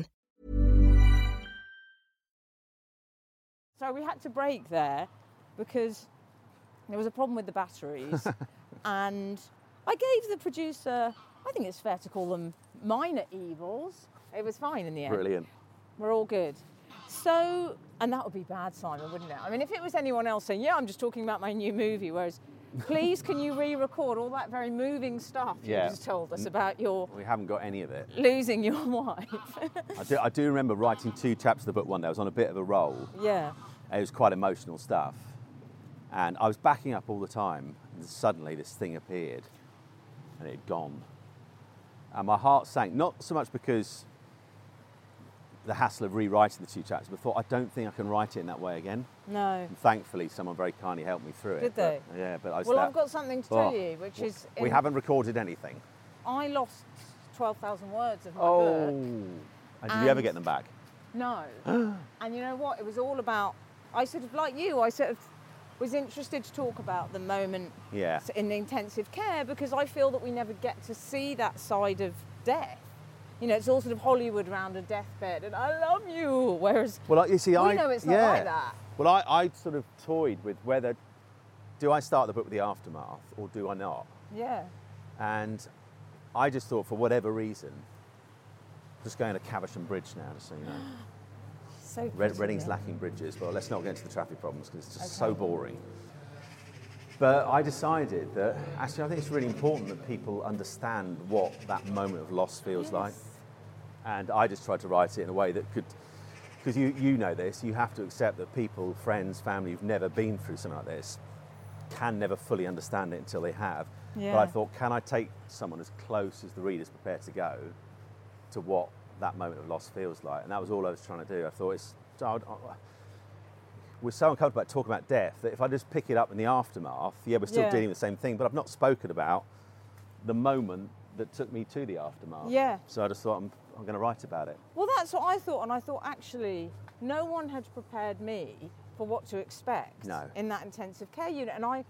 So we had to break there because there was a problem with the batteries. And I gave the producer, I think it's fair to call them minor evils. It was fine in the end. Brilliant. We're all good. So, and that would be bad, Simon, wouldn't it? I mean, if it was anyone else saying, I'm just talking about my new movie, whereas, please, can you re-record all that very moving stuff you just told us about your... We haven't got any of it. Losing your wife. I do remember writing 2 chapters of the book one day. I was on a bit of a roll. Yeah. It was quite emotional stuff. And I was backing up all the time, and suddenly this thing appeared, and it had gone. And my heart sank, not so much because the hassle of rewriting the 2 chapters, but thought, I don't think I can write it in that way again. No. And thankfully, someone very kindly helped me through it. Did they? But I've got something to tell you, which is... We haven't recorded anything. I lost 12,000 words of my book. And did you ever get them back? No. And you know what? It was all about... I sort of, like you, I sort of was interested to talk about the moment in intensive care, because I feel that we never get to see that side of death. It's all sort of Hollywood around a deathbed, and I love you. Whereas, you see, we know it's not like that. Well, I sort of toyed with whether, do I start the book with the aftermath or do I not? Yeah. And I just thought, for whatever reason, just going to Caversham Bridge now, just so you know. So Reading's lacking bridges, but let's not get into the traffic problems because it's just so boring. But I decided that actually I think it's really important that people understand what that moment of loss feels like. And I just tried to write it in a way that could, because you know this, you have to accept that people, friends, family who've never been through something like this can never fully understand it until they have. Yeah. But I thought, can I take someone as close as the reader's prepared to go to what that moment of loss feels like? And that was all I was trying to do. I thought we're so uncomfortable about talking about death that if I just pick it up in the aftermath, we're still dealing with the same thing, but I've not spoken about the moment that took me to the aftermath. Yeah. So I just thought I'm going to write about it. Well, that's what I thought, and I thought actually no one had prepared me for what to expect in that intensive care unit. And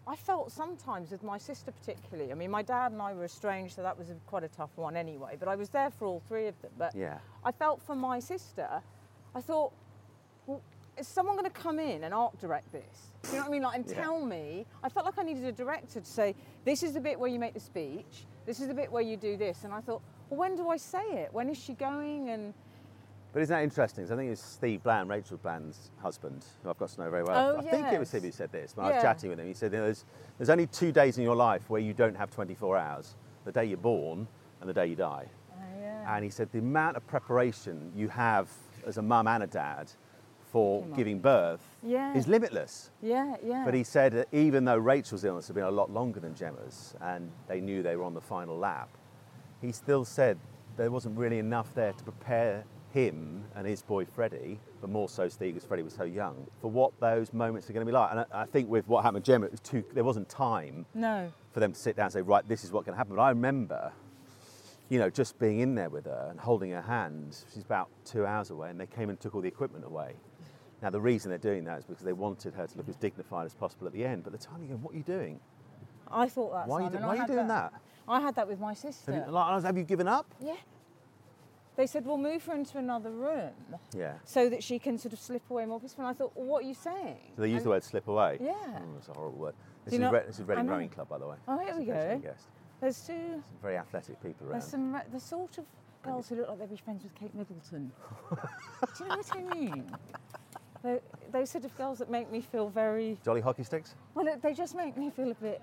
I felt sometimes with my sister particularly, I mean, my dad and I were estranged, so that was quite a tough one anyway, but I was there for all three of them. But Yeah. I felt for my sister, I thought, well, is someone going to come in and art direct this? Do you know what I mean? Like, and tell me, I felt like I needed a director to say, this is the bit where you make the speech, this is the bit where you do this. And I thought, well, when do I say it? When is she going? And But isn't that interesting? So I think it's Steve Bland, Rachel Bland's husband, who I've got to know very well. Oh, I think it was yes. him who said this when I was Yeah. chatting with him. He said, there's only 2 days in your life where you don't have 24 hours, the day you're born and the day you die. And he said the amount of preparation you have as a mum and a dad for giving birth Yeah. is limitless. yeah. But he said that even though Rachel's illness had been a lot longer than Gemma's and they knew they were on the final lap, he still said there wasn't really enough there to prepare him and his boy Freddie, but more so Steve because Freddie was so young, for what those moments are going to be like. And I think with what happened with Gemma, there wasn't time No. for them to sit down and say, right, this is what's going to happen. But I remember, you know, just being in there with her and holding her hand. She's about 2 hours away, and they came and took all the equipment away. Now, the reason they're doing that is because they wanted her to look as dignified as possible at the end. But at the time, you go, what are you doing? I thought that. Why Simon. are you doing that? I had that with my sister. Have you given up? Yeah. They said, well, move her into another room Yeah. so that she can sort of slip away more peacefully. And I thought, well, what are you saying? So they use the word slip away? Yeah. Oh, that's a horrible word. Do This you is, know- this is I Reading know. Rowing Club, by the way. Oh, here we Just in case you go. hadn't guessed. There's two. Some very athletic people around. There's some. The sort of girls who look like they'd be friends with Kate Middleton. Do you know what I mean? Those sort of girls that make me feel very. Jolly hockey sticks? Well, they just make me feel a bit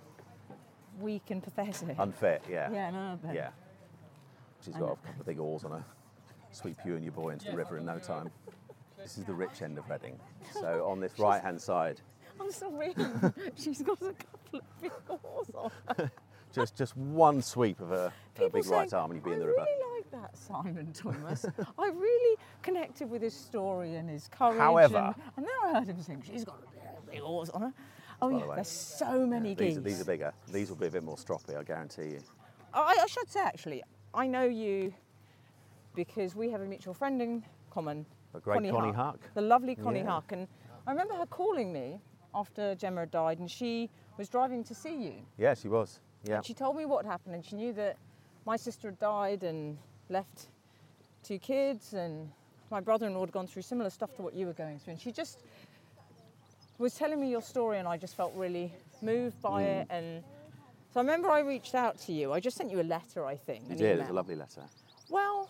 weak and pathetic. Unfit, yeah. Yeah, no, but Yeah. She's I got know. a couple of big oars on her. Sweep you and your boy into the river in no time. This is the rich end of Reading. So on this right-hand side, I'm sorry. She's got a couple of big oars on her. just one sweep of her People big saying, right arm and you'd be in the I river. really like that Simon Thomas. I really connected with his story and his courage. However- and then I heard him saying, she's got a big oars on her. Oh By yeah, the way. there's so many geese. These are bigger. These will be a bit more stroppy, I guarantee you. I should say actually, I know you because we have a mutual friend in common. The great Connie Huck. The lovely Connie Yeah. Huck. And I remember her calling me after Gemma had died and she was driving to see you. Yeah, she was. Yeah. She told me what happened and she knew that my sister had died and left 2 kids and my brother-in-law had gone through similar stuff to what you were going through. And she just was telling me your story and I just felt really moved by it. And so I remember I reached out to you. I just sent you a letter, I think. You an did. It was a email. lovely letter. Well,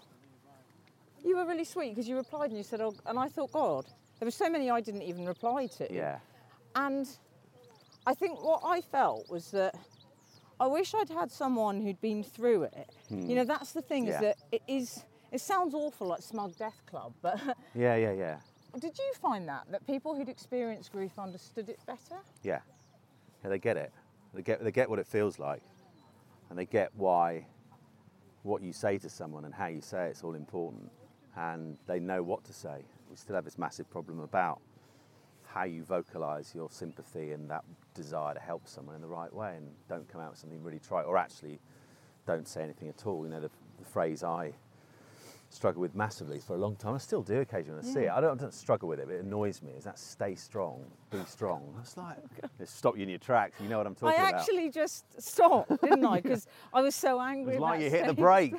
you were really sweet because you replied and you said, oh, and I thought, God, there were so many I didn't even reply to. Yeah. And I think what I felt was that I wish I'd had someone who'd been through it. You know, that's the thing Yeah. is that it sounds awful like Smug Death Club, but Yeah. did you find that people who'd experienced grief understood it better? Yeah. Yeah, they get it. They get what it feels like. And they get why what you say to someone and how you say it's all important. And they know what to say. We still have this massive problem about how you vocalise your sympathy and that desire to help someone in the right way and don't come out with something really trite or actually don't say anything at all. You know, the phrase I struggle with massively for a long time. I still do occasionally when I see it. I don't struggle with it, but it annoys me. Is that stay strong, be strong. It's like, it stop you in your tracks. You know what I'm talking I about. actually just stopped, didn't I? Because I was so angry. It's like at you that hit the stage. brake.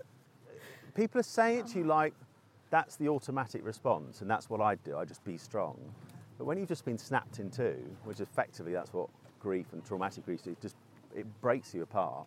People are saying it to you like that's the automatic response, and that's what I'd do. I'd just be strong. But when you've just been snapped in two, which effectively that's what grief and traumatic grief do, it breaks you apart.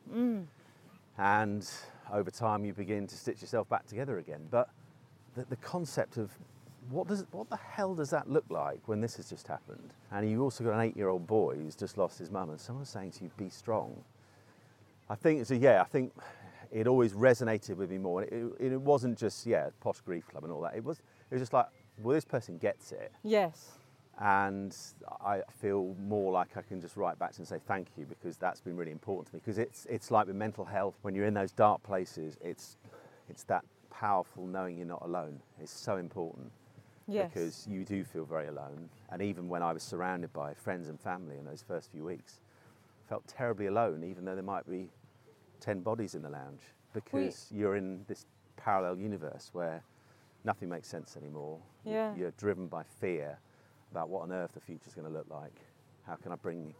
And over time you begin to stitch yourself back together again. But the concept of what the hell does that look like when this has just happened? And you've also got an 8-year-old boy who's just lost his mum, and someone's saying to you, be strong. I think it always resonated with me more. It wasn't just, Posh Grief Club and all that. It was just like, well, this person gets it. Yes. And I feel more like I can just write back to and say thank you, because that's been really important to me. Because it's like with mental health, when you're in those dark places, it's that powerful knowing you're not alone. It's so important. Yes. Because you do feel very alone. And even when I was surrounded by friends and family in those first few weeks, I felt terribly alone, even though there might be 10 bodies in the lounge, because you're in this parallel universe where nothing makes sense anymore. Yeah. You're driven by fear about what on earth the future's going to look like. How can I bring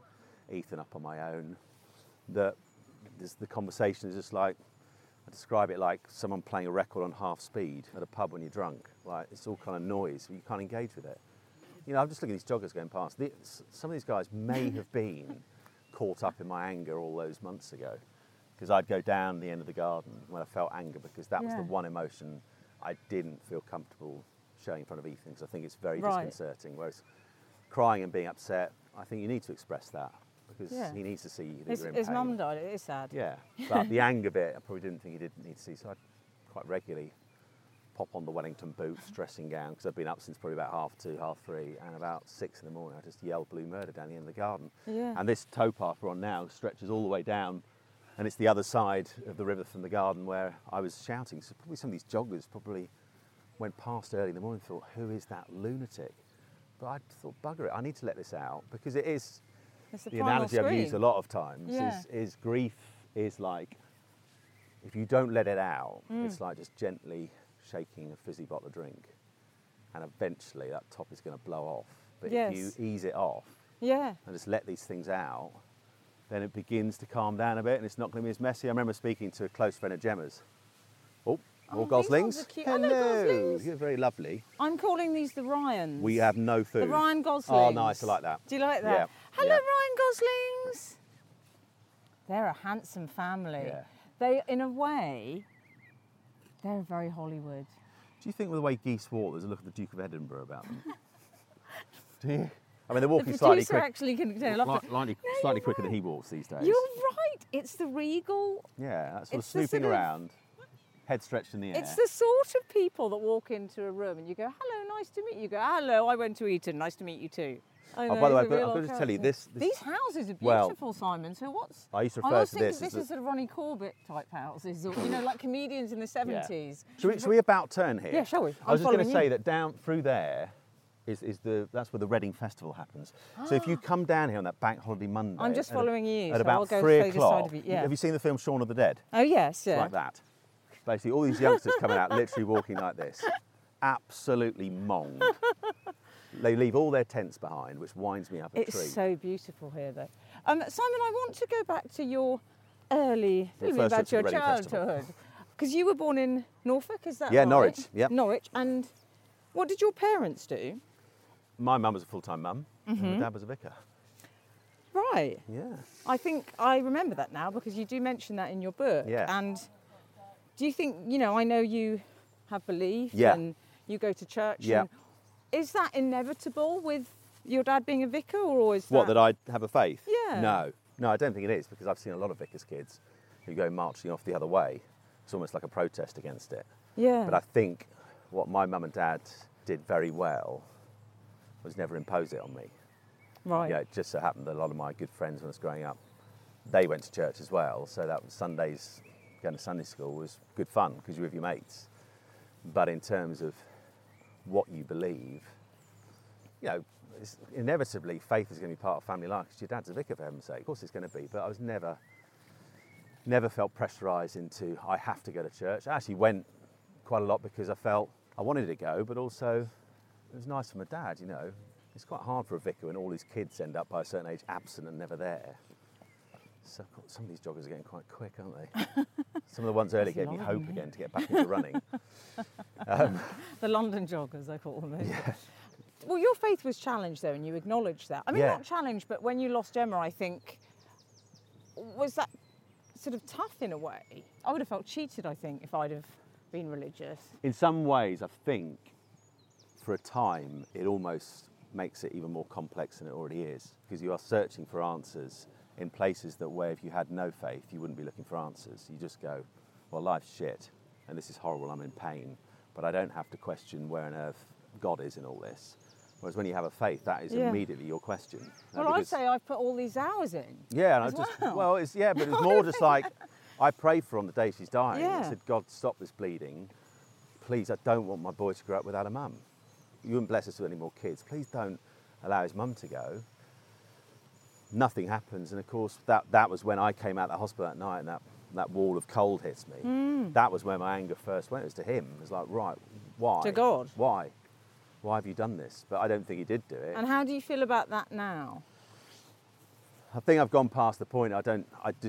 Ethan up on my own, that the conversation is just like, I describe it like someone playing a record on half speed at a pub when you're drunk. Like, it's all kind of noise, but you can't engage with it. You know, I'm just looking at these joggers going past. Some of these guys may have been caught up in my anger all those months ago, because I'd go down the end of the garden when I felt anger, because that was the one emotion I didn't feel comfortable showing in front of Ethan, because I think it's very disconcerting. Whereas crying and being upset, I think you need to express that, because he needs to see that you're in pain. His mum died, it is sad. Yeah, but the anger bit, I probably didn't think he did need to see, so I'd quite regularly pop on the Wellington boots, dressing gown, because I've been up since probably about 2:30, 3:30, and about 6 in the morning I just yelled blue murder down the end of the garden. Yeah. And this towpath we're on now stretches all the way down, and it's the other side of the river from the garden where I was shouting. So probably some of these joggers probably went past early in the morning and thought, who is that lunatic? But I thought, bugger it, I need to let this out, because it is, the analogy I've used a lot of times is grief is like, if you don't let it out, it's like just gently shaking a fizzy bottle of drink, and eventually that top is going to blow off. But if you ease it off and just let these things out, then it begins to calm down a bit, and it's not going to be as messy. I remember speaking to a close friend of Gemma's. More goslings. These ones are cute. Hello, goslings. You're very lovely. I'm calling these the Ryans. We have no food. The Ryan goslings. Oh, nice, I like that. Do you like that? Yeah. Hello, Yeah. Ryan goslings. They're a handsome family. Yeah. They, in a way, they're very Hollywood. Do you think with the way geese walk, there's a look at the Duke of Edinburgh about them? Do you? I mean, they're walking The slightly producer actually can tell slightly quicker than he walks these days. You're right. It's the regal. Yeah, that's sort of It's the snooping sort of- around, head stretched in the air. It's the sort of people that walk into a room and you go, hello, nice to meet you. You go, hello, I went to Eton, nice to meet you too. I Oh, know, by the way, it's a real I've got old to tell you, character. this These houses are well, beautiful, Simon. So what's... I used to I refer always to think this that as this is sort of Ronnie Corbett type houses, or, you know, like comedians in the 70s. Shall we about turn here? Yeah, shall we? I was just going to following say you. that down through there that's where the Reading Festival happens. So if you come down here on that Bank Holiday Monday, I'm just following you, at so about I'll go 3 through the side o'clock. of you, yeah. Have you seen the film Shaun of the Dead? Oh, yes, yeah. It's like that. Basically, all these youngsters coming out, literally walking like this, absolutely monged. They leave all their tents behind, which winds me up a It's treat. so beautiful here, though. Simon, I want to go back to your early, Your maybe first about trip your to the Reading Festival. childhood. Because you were born in Norfolk, is that Yeah, right? Norwich, yep. Norwich. And what did your parents do? My mum was a full-time mum, and my dad was a vicar. Right. Yeah. I think I remember that now because you do mention that in your book. Yeah. And do you think, you know, I know you have belief Yeah. and you go to church. Yeah. And is that inevitable with your dad being a vicar, or is that... What, that I have a faith? Yeah. No, I don't think it is, because I've seen a lot of vicars' kids who go marching off the other way. It's almost like a protest against it. Yeah. But I think what my mum and dad did very well was never impose it on me. Right. Yeah, it just so happened that a lot of my good friends when I was growing up, they went to church as well. So that was Sundays, going to Sunday school was good fun because you're with your mates. But in terms of what you believe, you know, inevitably faith is going to be part of family life because your dad's a vicar, for heaven's sake. Of course it's going to be, but I was never felt pressurised into I have to go to church. I actually went quite a lot because I felt I wanted to go, but also it was nice for my dad, you know. It's quite hard for a vicar when all his kids end up by a certain age absent and never there. So some of these joggers are getting quite quick, aren't they? Some of the ones earlier gave me hope again to get back into running. The London joggers, I call them. Yeah. Well, your faith was challenged, though, and you acknowledged that. I mean, Yeah. not challenged, but when you lost Gemma, I think, was that sort of tough in a way? I would have felt cheated, I think, if I'd have been religious. In some ways, I think, for a time, it almost makes it even more complex than it already is, because you are searching for answers in places that where if you had no faith, you wouldn't be looking for answers. You just go, well, life's shit, and this is horrible, I'm in pain, but I don't have to question where on earth God is in all this. Whereas when you have a faith, that is Yeah. immediately your question. Well, I'd say I've put all these hours in. Yeah, and I as just, well. it's, yeah, but it's more just like, I prayed for her on the day she's dying. Yeah. I said, God, stop this bleeding. Please, I don't want my boy to grow up without a mum. You wouldn't bless us with any more kids. Please don't allow his mum to go. Nothing happens. And of course, that was when I came out of the hospital that night and that wall of cold hits me. That was where my anger first went. It was to him. It was like, right, why? To God? Why? Why have you done this? But I don't think he did do it. And how do you feel about that now? I think I've gone past the point. The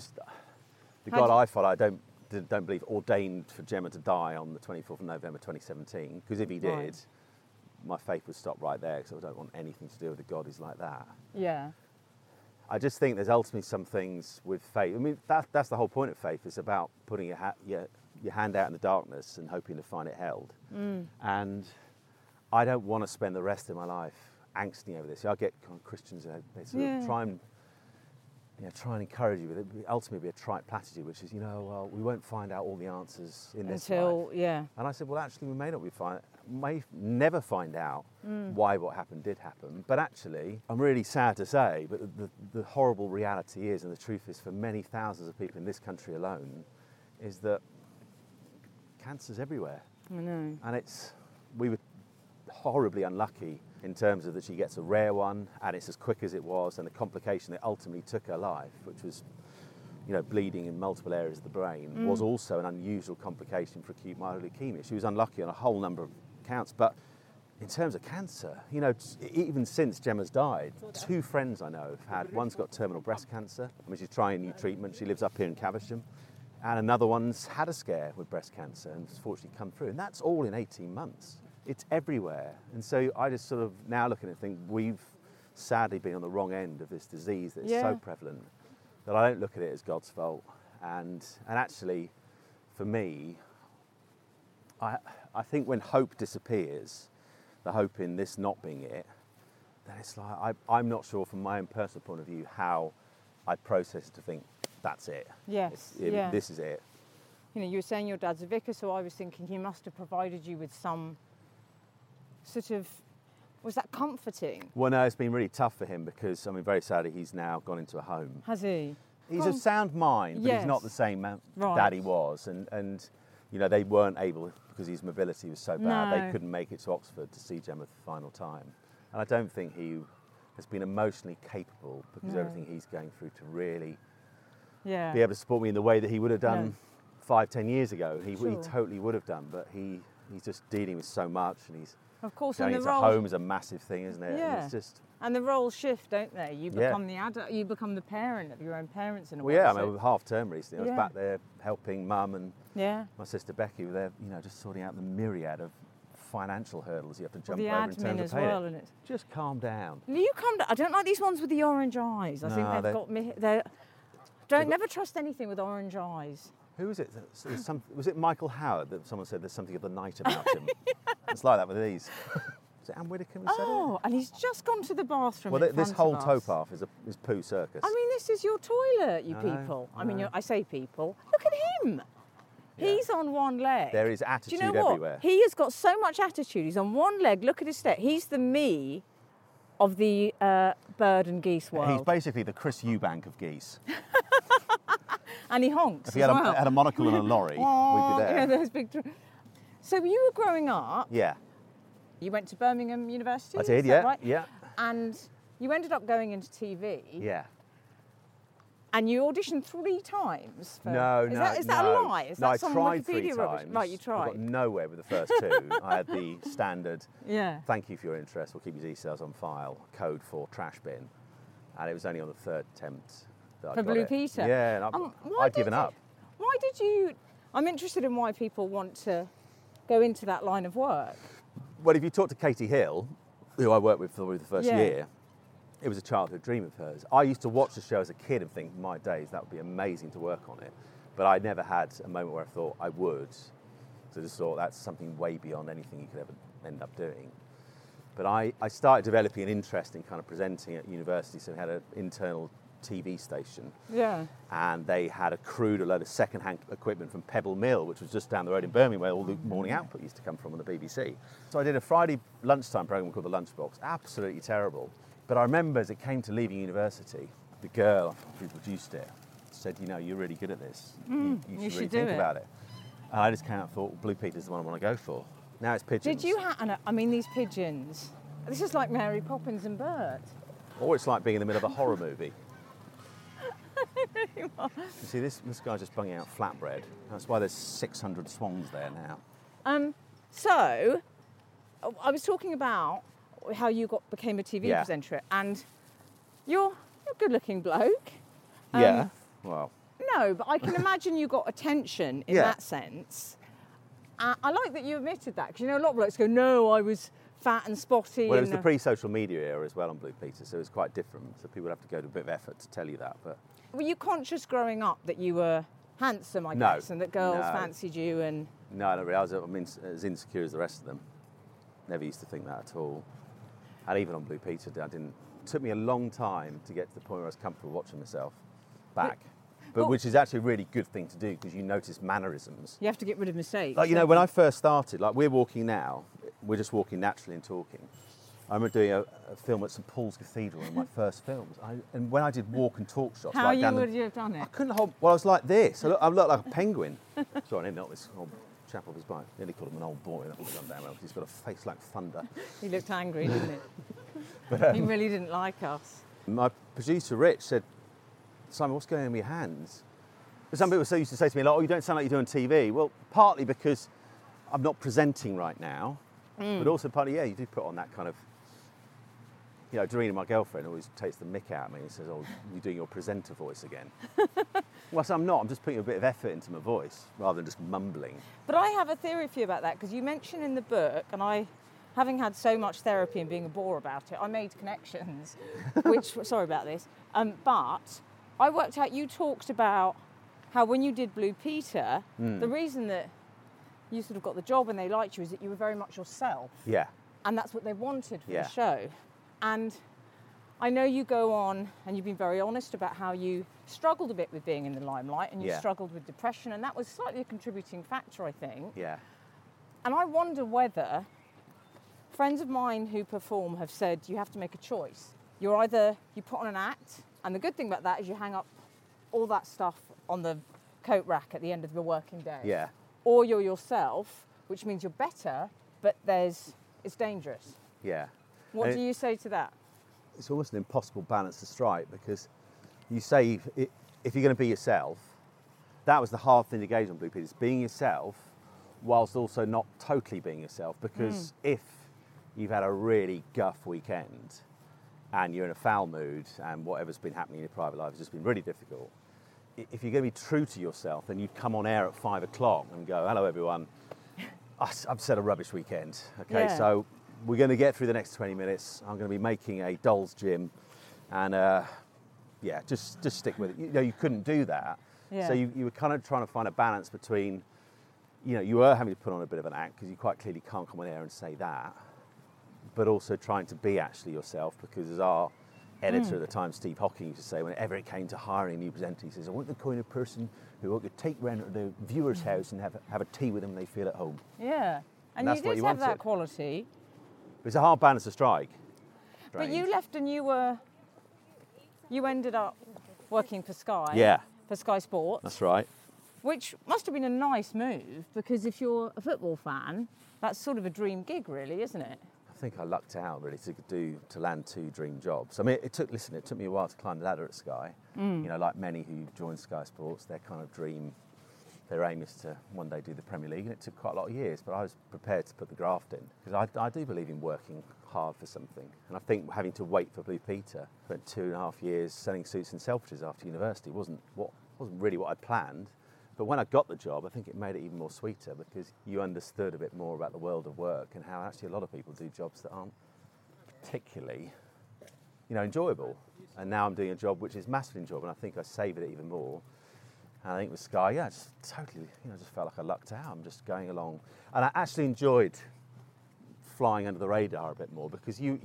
God I follow, I don't believe ordained for Gemma to die on the 24th of November 2017, because if he did, Right. my faith would stop right there, because I don't want anything to do with a God who's like that. Yeah. I just think there's ultimately some things with faith. I mean, that's the whole point of faith. It's about putting your hand out in the darkness and hoping to find it held. And I don't want to spend the rest of my life angsting over this. I get kind of Christians, they sort of try and encourage you, but it ultimately be a trite platitude, which is, well, we won't find out all the answers in this life. And I said, well, actually, we may never find out why what happened did happen. But actually, I'm really sad to say, but the horrible reality is, and the truth is for many thousands of people in this country alone, is that cancer's everywhere. I know. And we were horribly unlucky in terms of that she gets a rare one, and it's as quick as it was, and the complication that ultimately took her life, which was, bleeding in multiple areas of the brain, was also an unusual complication for acute myeloid leukemia. She was unlucky on a whole number of counts, but in terms of cancer, even since Gemma's died, 2 friends I know have had, one's got terminal breast cancer, she's trying a new treatment, she lives up here in Caversham, and another one's had a scare with breast cancer and has fortunately come through, and that's all in 18 months. It's everywhere. And so I just sort of now look at it and think we've sadly been on the wrong end of this disease that is so prevalent that I don't look at it as God's fault. And actually, for me, I think when hope disappears, the hope in this not being it, then it's like, I'm not sure from my own personal point of view how I process to think that's it. Yes. This is it. You were saying your dad's a vicar, so I was thinking he must have provided you with some sort of, was that comforting? Well, no, it's been really tough for him because, very sadly, he's now gone into a home. Has he? He's of sound mind, but he's not the same dad he was. And they weren't able, because his mobility was so bad, they couldn't make it to Oxford to see Gemma for the final time. And I don't think he has been emotionally capable, because of everything he's going through, to really be able to support me in the way that he would have done 5-10 years ago. He totally would have done, but he's just dealing with so much, and he's of course, going into home is a massive thing, isn't it? Yeah. And it's just, and the roles shift, don't they? You become the adult, you become the parent of your own parents in a way. Well, yeah, with half term recently, I was back there helping Mum and my sister Becky with their, just sorting out the myriad of financial hurdles you have to jump over in terms of paying. Isn't it? Just calm down. You calm down. I don't like these ones with the orange eyes. I think never trust anything with orange eyes. Who was it? Was it Michael Howard that someone said there's something of the night about him? It's like that with these. Is it Anne Widdecombe who said it? Oh, and he's just gone to the bathroom. Well, this whole towpath is poo circus. This is your toilet, you people. I say people. Look at him. Yeah. He's on one leg. There is attitude Do you know everywhere. What? He has got so much attitude. He's on one leg. Look at his step. He's the me of the bird and geese world. He's basically the Chris Eubank of geese. And he honks. If he had a monocle and a lorry, we'd be there. Yeah, those big. So you were growing up. Yeah. You went to Birmingham University. I did. Is that right? Yeah. And you ended up going into TV. Yeah. And you auditioned 3 times. Is that a lie? Is that I some tried Wikipedia 3 rubbish? times. Right, you tried. I got nowhere with the first 2. I had the standard. Yeah. Thank you for your interest. We'll keep your details on file. Code for trash bin. And it was only on the 3rd attempt that I got Blue it. Peter. Yeah. And I'd given up. Why did you? I'm interested in why people want to go into that line of work. Well, if you talk to Katie Hill, who I worked with for the first year, it was a childhood dream of hers. I used to watch the show as a kid and think, my days, that would be amazing to work on it. But I never had a moment where I thought I would. So I just thought that's something way beyond anything you could ever end up doing. But I started developing an interest in kind of presenting at university, so we had an internal TV station. Yeah. And they had accrued a load of second-hand equipment from Pebble Mill, which was just down the road in Birmingham, where all the morning output used to come from on the BBC. So I did a Friday lunchtime programme called The Lunchbox. Absolutely terrible. But I remember as it came to leaving university, the girl who produced it said, you're really good at this. You should really think about it. And I just came out and thought, Blue Peter's the one I want to go for. Now it's pigeons. Did you these pigeons, this is like Mary Poppins and Bert. Or it's like being in the middle of a horror movie. You see, this guy's just bunging out flatbread. That's why there's 600 swans there now. So, I was talking about how you became a TV presenter, and you're you're a good-looking bloke. Yeah. Well. No, but I can imagine you got attention in Yeah. that sense. I like that you admitted that, because you know a lot of blokes go, no, I was fat and spotty. Well, it was and, the pre-social media era as well on Blue Peter, so it was quite different. So people have to go to a bit of effort to tell you that. But Were you conscious growing up that you were handsome, I No. guess, and that girls No. fancied you? And no, I was as insecure as the rest of them. Never used to think that at all. And even on Blue Peter, it took me a long time to get to the point where I was comfortable watching myself back. But which is actually a really good thing to do, because you notice mannerisms. you have to get rid of mistakes. Like, you know, when I first started, like we're walking now, we're just walking naturally and talking. I remember doing a film at St Paul's Cathedral, one of my first films. And when I did walk and talk shots, How like down would you have done I it? couldn't hold. Well, I was like this. I looked like a penguin. Sorry, I didn't knock this old chap off his bike. Nearly called him an old boy. That would have gone down well, because he's got a face like thunder. He looked angry, didn't he? He really didn't like us. My producer Rich said, "Simon, what's going on with your hands?" Some people used to say to me, like, "Oh, you don't sound like you're doing TV." Well, partly because I'm not presenting right now, but also partly, you do put on that kind of. You know, Doreen, my girlfriend, always takes the mick out of me and says, "Oh, you're doing your presenter voice again." Well, so I'm not. I'm just putting a bit of effort into my voice rather than just mumbling. But I have a theory for you about that, because you mention in the book, and I, having had so much therapy and being a bore about it, I made connections, which, sorry about this, but I worked out, you talked about how when you did Blue Peter, the reason that you sort of got the job and they liked you is that you were very much yourself. Yeah. And that's what they wanted for Yeah. the show. And I know you go on, and you've been very honest about how you struggled a bit with being in the limelight, and you Yeah. struggled with depression, and that was slightly a contributing factor, I think. Yeah. And I wonder whether friends of mine who perform have said you have to make a choice. You're either, you put on an act, and the good thing about that is you hang up all that stuff on the coat rack at the end of your working day. Yeah. Or you're yourself, which means you're better, but it's dangerous. Yeah. What And do you say to that? It's almost an impossible balance to strike, because you say if you're going to be yourself, that was the hard thing to gauge on Blue Peter, is being yourself whilst also not totally being yourself, because if you've had a really guff weekend and you're in a foul mood and whatever's been happening in your private life has just been really difficult, if you're going to be true to yourself, then you'd come on air at 5 o'clock and go, "Hello everyone, I've had a rubbish weekend, okay, Yeah. so we're going to get through the next 20 minutes. I'm going to be making a Dolls Gym, and just stick with it." You know, you couldn't do that. Yeah. So you were kind of trying to find a balance between, you know, you were having to put on a bit of an act because you quite clearly can't come on air and say that, but also trying to be actually yourself, because as our editor at the time, Steve Hocking, used to say, whenever it came to hiring a new presenter, he says, "I want the kind of person who could take round to the viewer's house and have a tea with them and they feel at home." Yeah. And that's you what did you have that wanted. quality. It's a hard balance to strike. But you left and you ended up working for Sky. Yeah. For Sky Sports. That's right. Which must have been a nice move, because if you're a football fan, that's sort of a dream gig, really, isn't it? I think I lucked out really to land 2 dream jobs. I mean, it took me a while to climb the ladder at Sky. You know, like many who join Sky Sports, their kind of dream, their aim is to one day do the Premier League, and it took quite a lot of years, but I was prepared to put the graft in, because I do believe in working hard for something. And I think having to wait for Blue Peter, spent 2.5 years selling suits in Selfridges after university, wasn't really what I planned. But when I got the job, I think it made it even more sweeter, because you understood a bit more about the world of work and how actually a lot of people do jobs that aren't particularly, you know, enjoyable. And now I'm doing a job which is massively enjoyable, and I think I savoured it even more. And I think with Sky, I just totally, just felt like I lucked out. I'm just going along. And I actually enjoyed flying under the radar a bit more, because you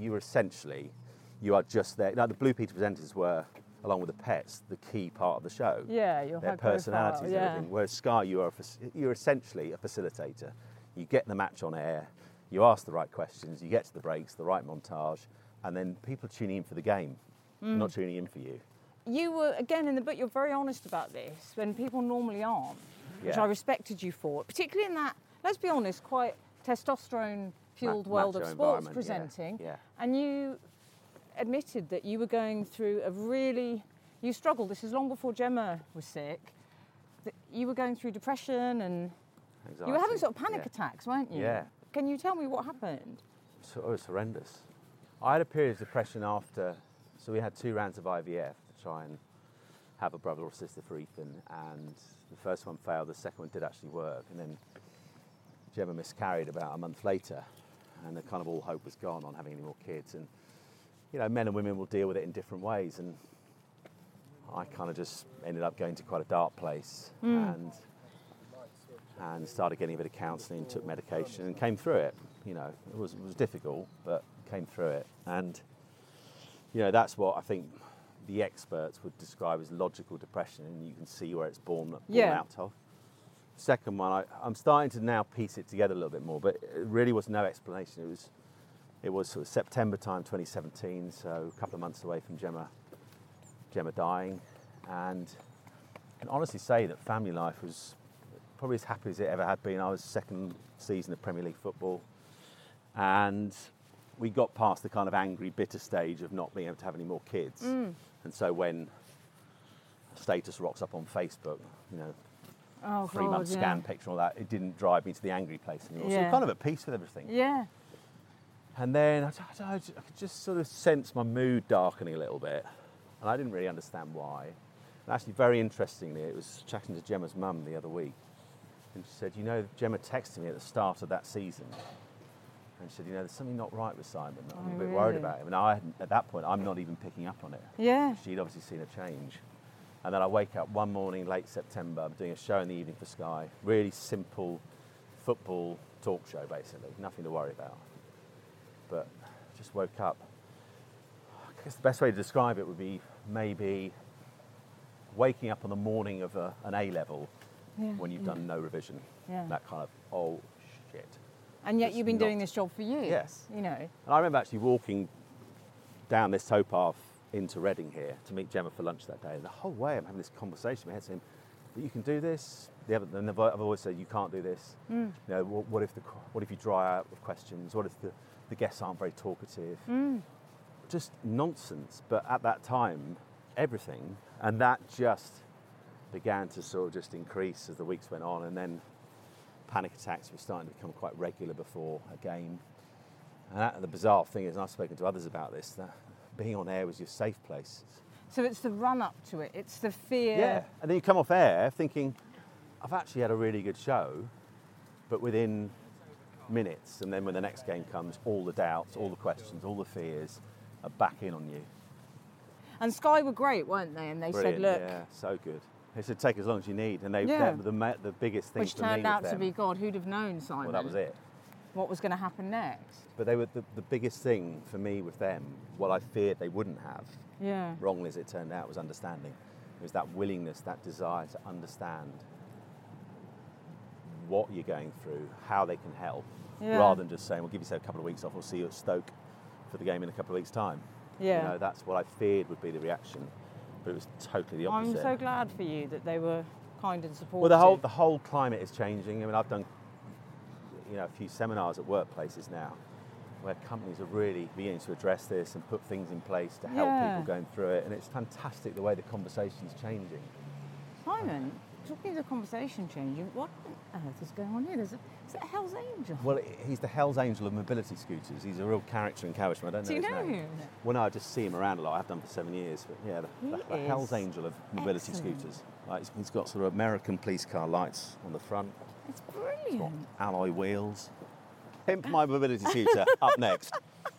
are just there. Now, the Blue Peter presenters were, along with the pets, the key part of the show. Yeah, your their high profile, personalities and yeah. everything. Whereas Sky, you're essentially a facilitator. You get the match on air, you ask the right questions, you get to the breaks, the right montage, and then people are tuning in for the game, not tuning in for you. You were, again, in the book, you're very honest about this, when people normally aren't, which Yeah. I respected you for, particularly in that, let's be honest, quite testosterone-fueled world of Macho sports environment, presenting. yeah. And you admitted that you were going through you struggled, this is long before Gemma was sick, that you were going through depression and Anxiety. you were having sort of panic Yeah. attacks, weren't you? Yeah. Can you tell me what happened? So it was horrendous. I had a period of depression after So we had 2 rounds of IVF to try and have a brother or sister for Ethan, and the first one failed, the second one did actually work, and then Gemma miscarried about a month later, and the kind of all hope was gone on having any more kids. And men and women will deal with it in different ways, and I kind of just ended up going to quite a dark place and started getting a bit of counselling, took medication and came through it. It was difficult, but came through it. And that's what I think the experts would describe as logical depression, and you can see where it's born out of. Second one, I'm starting to now piece it together a little bit more, but it really was no explanation. It was sort of September time 2017, so a couple of months away from Gemma dying, and I can honestly say that family life was probably as happy as it ever had been. I was second season of Premier League football, and we got past the kind of angry, bitter stage of not being able to have any more kids. And so when status rocks up on Facebook, 3 month scan picture and all that, it didn't drive me to the angry place anymore. So we're kind of at peace with everything. Yeah. And then I could just sort of sense my mood darkening a little bit, and I didn't really understand why. And actually, very interestingly, it was chatting to Gemma's mum the other week, and she said, Gemma texted me at the start of that season, and she said, there's something not right with Simon. I'm a bit worried about him. And at that point, I'm not even picking up on it. Yeah. She'd obviously seen a change. And then I wake up one morning, late September, I'm doing a show in the evening for Sky, really simple football talk show, basically, nothing to worry about. But just woke up. I guess the best way to describe it would be maybe waking up on the morning of an A-level when you've done no revision. Yeah. That kind of, oh, shit. And yet you've been doing this job for years. Yes. And I remember actually walking down this towpath into Reading here to meet Gemma for lunch that day, and the whole way I'm having this conversation in my head saying, but you can do this. And I've always said you can't do this. What if you dry out with questions? What if the guests aren't very talkative? Just nonsense. But at that time, everything, and that just began to sort of just increase as the weeks went on, and then panic attacks were starting to become quite regular before a game. And the bizarre thing is, and I've spoken to others about this, that being on air was your safe place. So it's the run up to it, it's the fear. Yeah, and then you come off air thinking, I've actually had a really good show, but within minutes, and then when the next game comes, all the doubts, all the questions, all the fears are back in on you. And Sky were great, weren't they? And they Brilliant, said, look. Yeah, so good. They said, take as long as you need. And the biggest thing which for me turned out with to them, be, God, who'd have known, Simon? well, that was it. What was going to happen next? But they were the biggest thing for me with them, what I feared they wouldn't have, wrongly as it turned out, was understanding. It was that willingness, that desire to understand what you're going through, how they can help, rather than just saying, well, give yourself a couple of weeks off, we'll see you at Stoke for the game in a couple of weeks' time. Yeah. That's what I feared would be the reaction, but it was totally the opposite. I'm so glad for you that they were kind and supportive. Well, the whole climate is changing. I mean, I've done a few seminars at workplaces now where companies are really beginning to address this and put things in place to help people going through it, and it's fantastic the way the conversation's changing. Simon, talking of the conversation changing, what on earth is going on here? Is that Hell's Angel? Well, he's the Hell's Angel of mobility scooters. He's a real character in Cowichan. I don't know Do you his know name. him? Well, no, I just see him around a lot. I've done for 7 years. But yeah, the Hell's Angel of mobility scooters. He's got sort of American police car lights on the front. It's brilliant. Alloy wheels. Pimp my mobility scooter. Up next.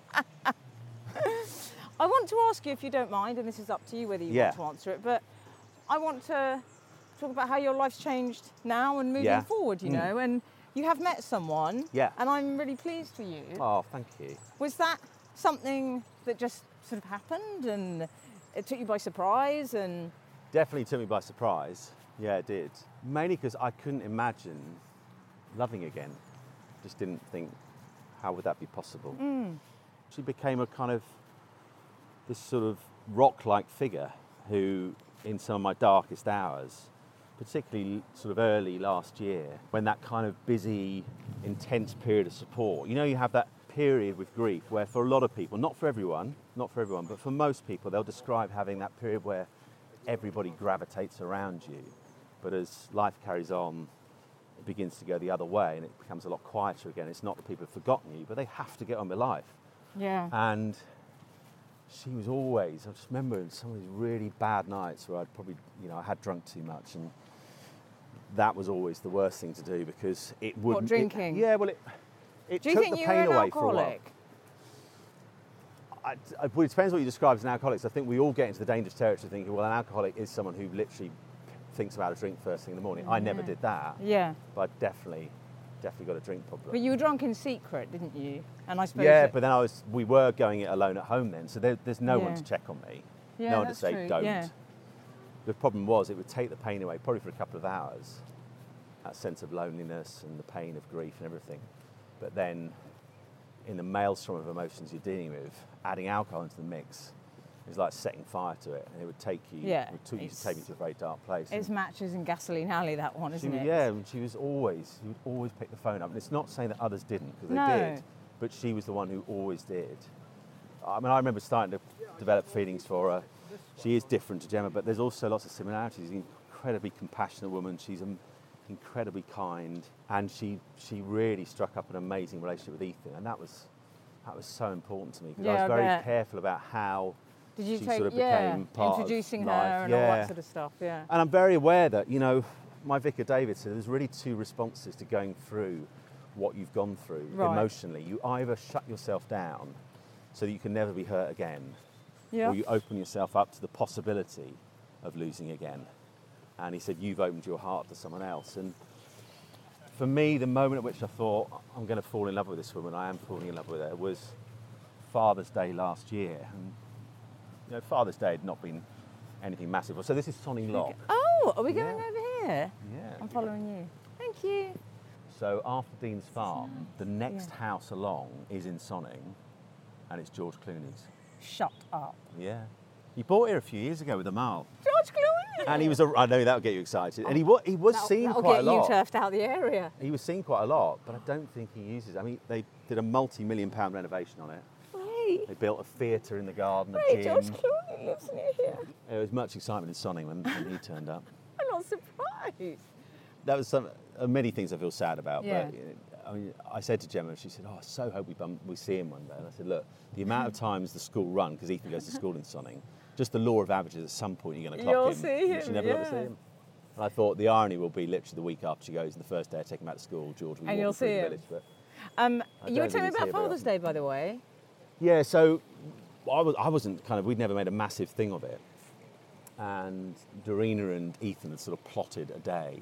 I want to ask you, if you don't mind, and this is up to you whether you want to answer it, but I want to talk about how your life's changed now and moving forward, you know, and you have met someone, and I'm really pleased for you. Oh, thank you. Was that something that just sort of happened and it took you by surprise? And Definitely took me by surprise. Yeah, it did. Mainly because I couldn't imagine loving again. Just didn't think, how would that be possible? She became a kind of this sort of rock-like figure who, in some of my darkest hours, particularly sort of early last year, when that kind of busy, intense period of support, you have that period with grief where for a lot of people, not for everyone, but for most people, they'll describe having that period where everybody gravitates around you. But as life carries on, it begins to go the other way and it becomes a lot quieter again. It's not that people have forgotten you, but they have to get on with life. yeah, And she was always, I just remember some of these really bad nights where I'd probably, I had drunk too much, and that was always the worst thing to do because it wouldn't... What, drinking? It Do you took think the you pain were an away for a while. alcoholic? Well, it depends what you describe as an alcoholic. So I think we all get into the dangerous territory thinking, well, an alcoholic is someone who literally thinks about a drink first thing in the morning. I never did that. Yeah. But I definitely got a drink problem. But you were drunk in secret, didn't you? And I suppose... Yeah, but then we were going it alone at home then, so there's no one Yeah. to check on me. Yeah, no one to that's say, true, don't. yeah. The problem was it would take the pain away, probably for a couple of hours, that sense of loneliness and the pain of grief and everything. But then, in the maelstrom of emotions you're dealing with, adding alcohol into the mix is like setting fire to it, and it would take you, Yeah, used to take me to a very dark place. It's And Matches in Gasoline Alley, that one, isn't it? yeah, and she would always pick the phone up. And it's not saying that others didn't, because No. they did, but she was the one who always did. I mean, I remember starting to develop feelings for her. She is different to Gemma, but there's also lots of similarities. She's an incredibly compassionate woman. She's incredibly kind, and she really struck up an amazing relationship with Ethan, and that was so important to me because I Yeah, was I very bet. careful about how Did you she take, sort of became part introducing of her life. and all that sort of stuff, yeah. And I'm very aware that, my vicar David said there's really two responses to going through what you've gone through emotionally. You either shut yourself down so that you can never be hurt again, or you open yourself up to the possibility of losing again. And he said, you've opened your heart to someone else. And for me, the moment at which I thought, I'm going to fall in love with this woman, I am falling in love with her, was Father's Day last year. And, Father's Day had not been anything massive. So this is Sonning Lock. Oh, are we going over here? Yeah. I'm following you. Thank you. So after Dean's Farm, the next house along is in Sonning, and it's George Clooney's. Shut up. Yeah. He bought here a few years ago with Amal. George Clooney! And he was, I know that'll get you excited. And he was seen that'll quite a get lot. you turfed out the area. He was seen quite a lot, but I don't think he uses it. I mean, they did a multi-million-pound renovation on it. Right. They built a theatre in the garden, a Right, gym. George Clooney lives near here. There was much excitement in Sonning when he turned up. I'm not surprised. That was many things I feel sad about. Yeah. But I mean, I said to Gemma, she said, "Oh, I so hope we see him one day." And I said, "Look, the amount of times the school run, because Ethan goes to school in Sonning, just the law of averages. At some point, you're going to clock You'll him. see him, and she never got to see yeah. him." And I thought the irony will be literally the week after she goes, and the first day I take him out to school, George will And walk you'll through see the him. village. But You were don't telling me really see about it very Father's often. Day, by the way. Yeah, so I wasn't we'd never made a massive thing of it. And Dorina and Ethan had sort of plotted a day.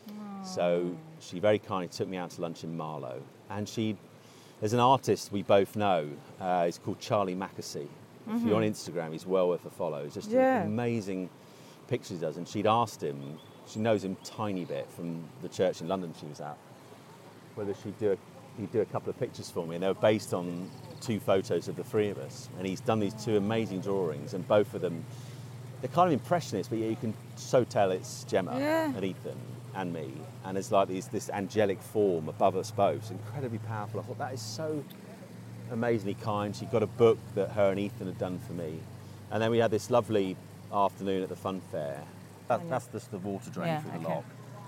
So she very kindly took me out to lunch in Marlow. And there's an artist we both know, he's called Charlie Mackesy. If you're on Instagram, he's well worth a follow. It's just amazing pictures he does. And she'd asked him, she knows him a tiny bit from the church in London she was at, whether he'd do a couple of pictures for me, and they were based on 2 photos of the 3 of us. And he's done these 2 amazing drawings, and both of them, they're kind of impressionist, but you can so tell it's Gemma and Ethan and me. And it's like this angelic form above us both. It's incredibly powerful. I thought that is so amazingly kind. She got a book that her and Ethan had done for me. And then we had this lovely afternoon at the fun fair. That's just the water drain through the lock.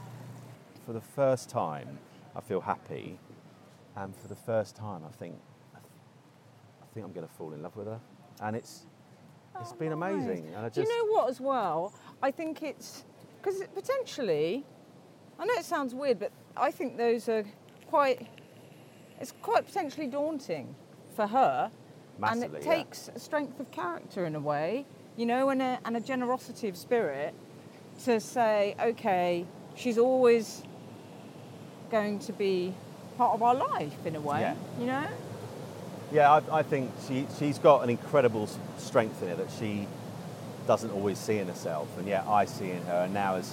For the first time, I feel happy. And for the first time, I think I'm going to fall in love with her. And it's been amazing. And Do you know what, as well? I think it's... Because potentially... I know it sounds weird, but I think those are quite... It's quite potentially daunting for her. Massively, and it takes a strength of character in a way, and a generosity of spirit to say, OK, she's always going to be part of our life in a way, Yeah, I think she's got an incredible strength in her that she doesn't always see in herself, and yet I see in her. And now, as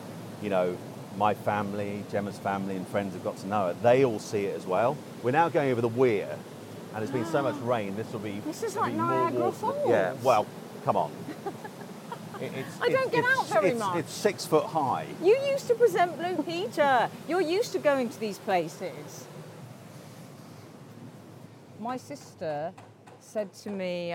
my family, Gemma's family and friends have got to know her, they all see it as well. We're now going over the weir, and there's been so much rain. This is like more Niagara water. Falls. Yeah, well, come on. I don't get out very much. It's 6 foot high. You used to present Blue Peter. You're used to going to these places. My sister said to me,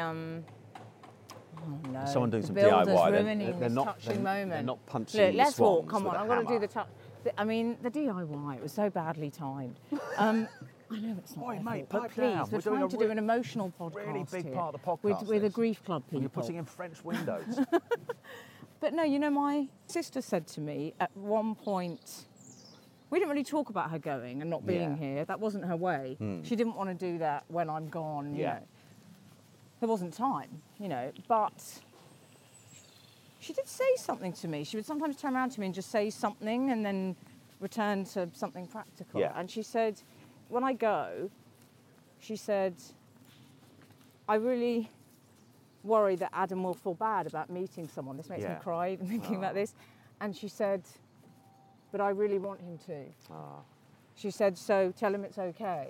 no, Someone doing the some builder's DIY. ruining They're this not touching moment. They're not punching Look, the let's walk. swans Come with on, a I've got to do hammer. the I mean, the DIY, it was so badly timed. I know it's not Oi, their mate, fault, but pipe please, down. we're We're doing trying a to do an emotional podcast really big here part of the with podcast, the this. Grief Club people. You're putting in French windows. But no, you know, my sister said to me at one point, we didn't really talk about her going and not being here. That wasn't her way. She didn't want to do that when I'm gone, you know. There wasn't time, you know, but she did say something to me. She would sometimes turn around to me and just say something and then return to something practical. Yeah. And she said, when I go, she said, I really worry that Adam will feel bad about meeting someone. This makes me cry thinking about this. And she said, but I really want him to. She said, so tell him it's okay.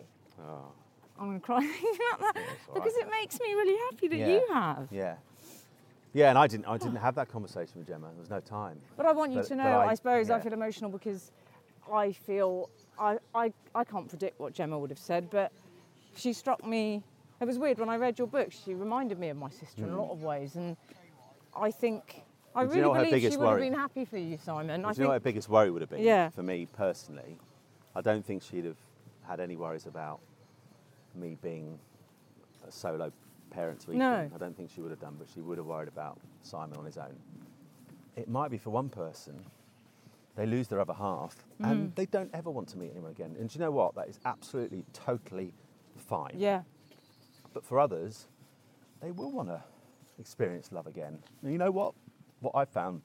I'm going to cry thinking about that because it makes me really happy that you have. Yeah, and I didn't have that conversation with Gemma. There was no time. But I want you to know, I suppose I feel emotional because I feel, I can't predict what Gemma would have said, but she struck me. It was weird when I read your book. She reminded me of my sister in a lot of ways, and I think I really believe she would have been happy for you, Simon. Do you know what her biggest worry would have been? Yeah. For me personally, I don't think she'd have had any worries about me being a solo parent to Ethan. No. I don't think she would have done, but she would have worried about Simon on his own. It might be for one person, they lose their other half, and they don't ever want to meet anyone again. And do you know what? That is absolutely, totally fine. Yeah. But for others, they will want to experience love again. And you know what? What I've found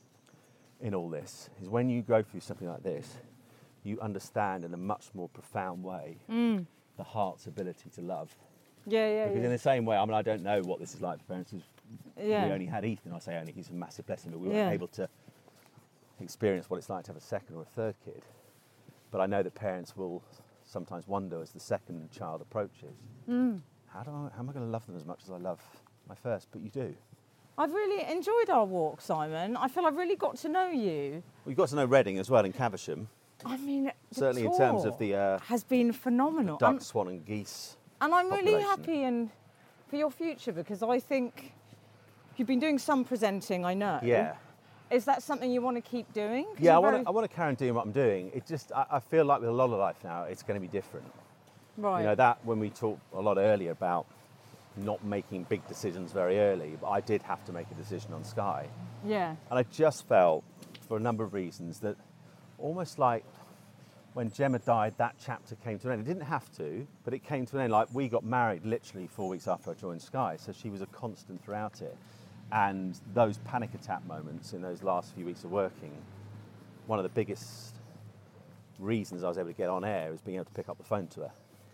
in all this is when you go through something like this, you understand in a much more profound way the heart's ability to love. Because in the same way, I mean, I don't know what this is like for parents. We only had Ethan. I say only, he's a massive blessing, but we weren't able to experience what it's like to have a second or a third kid. But I know that parents will sometimes wonder as the second child approaches, how am I going to love them as much as I love my first? But you do. I've really enjoyed our walk, Simon. I feel I've really got to know you. We've got to know Reading as well in Caversham. I mean, Certainly in terms of the has been phenomenal. duck, swan and geese. And I'm really population. happy for your future because I think you've been doing some presenting, I know. Yeah. Is that something you want to keep doing? Yeah, I want to carry on doing what I'm doing. It just, I feel like with a lot of life now, it's going to be different. Right. You know, that when we talked a lot earlier about not making big decisions very early, but I did have to make a decision on Sky. Yeah. And I just felt, for a number of reasons, that almost like when Gemma died, that chapter came to an end. It didn't have to, but it came to an end. Like, we got married literally 4 weeks after I joined Sky, so she was a constant throughout it. And those panic attack moments in those last few weeks of working, one of the biggest reasons I was able to get on air was being able to pick up the phone to her.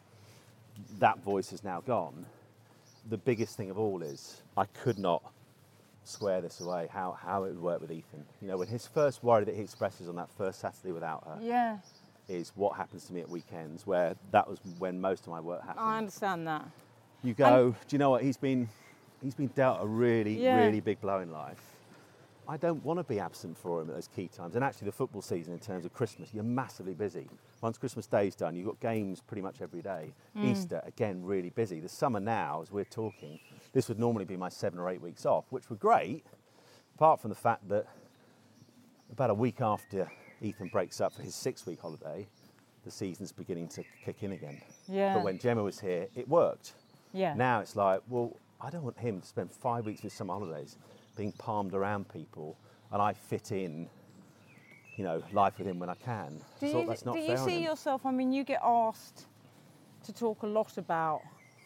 That voice is now gone. The biggest thing of all is I could not square this away, how it would work with Ethan. You know, when his first worry that he expresses on that first Saturday without her is what happens to me at weekends, where that was when most of my work happened. I understand that. You go, do you know what, he's been dealt a really, really big blow in life. I don't want to be absent for him at those key times. And actually the football season in terms of Christmas, you're massively busy. Once Christmas Day's done, you've got games pretty much every day. Easter, again, really busy. The summer now, as we're talking, this would normally be my 7 or 8 weeks off, which were great, apart from the fact that about a week after Ethan breaks up for his 6-week holiday, the season's beginning to kick in again. Yeah. But when Gemma was here, it worked. Yeah. Now it's like, well, I don't want him to spend 5 weeks with summer holidays being palmed around people, and I fit in, you know, life with him when I can. Do So you, that's not do fair you on see him. yourself, I mean, you get asked to talk a lot about,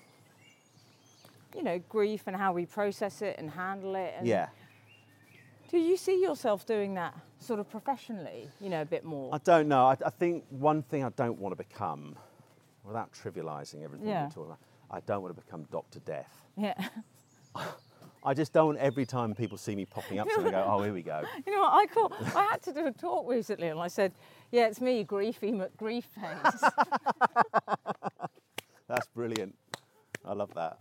you know, grief and how we process it and handle it. And Yeah. Do you see yourself doing that sort of professionally, you know, a bit more? I don't know. I think one thing I don't want to become, without trivialising everything Yeah. we're talking about, I don't want to become Dr. Death. Yeah. I just don't want every time people see me popping up something, go, oh, here we go. You know what, I had to do a talk recently and I said, yeah, it's me, Griefy McGriefface. That's brilliant. I love that.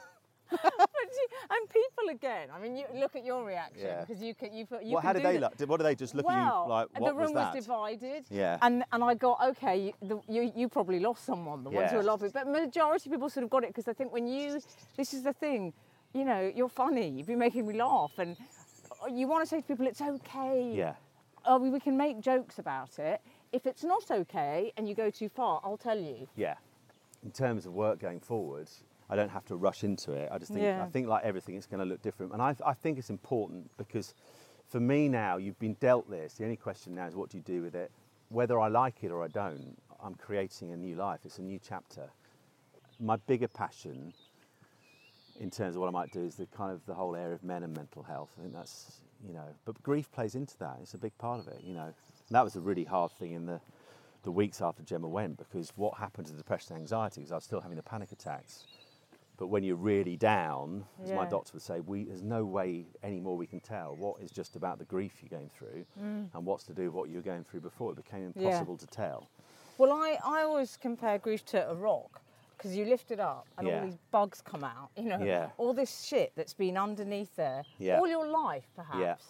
And people again, I mean, you look at your reaction Yeah. because you Well, how did they look? What did they just look at you like, what the room was that? divided. Yeah. And I got, okay, you probably lost someone, the ones who Yeah. are laughing. But majority of people sort of got it because I think this is the thing, you know, you're funny, you've been making me laugh. And you want to say to people, it's okay. Yeah. We can make jokes about it. If it's not okay and you go too far, I'll tell you. Yeah. in terms of work going forward, I don't have to rush into it. I just think, I think like everything, it's going to look different. And I think it's important because for me now, you've been dealt this. The only question now is what do you do with it? Whether I like it or I don't, I'm creating a new life. It's a new chapter. My bigger passion in terms of what I might do is the kind of the whole area of men and mental health. I think that's, but grief plays into that. It's a big part of it, And that was a really hard thing in the weeks after Gemma went, because what happened to depression and anxiety, because I was still having the panic attacks. But when you're really down, as my doctor would say, there's no way anymore we can tell what is just about the grief you're going through and what's to do with what you were going through before. It became impossible to tell. Well, I always compare grief to a rock, because you lift it up and all these bugs come out, all this shit that's been underneath there all your life, perhaps.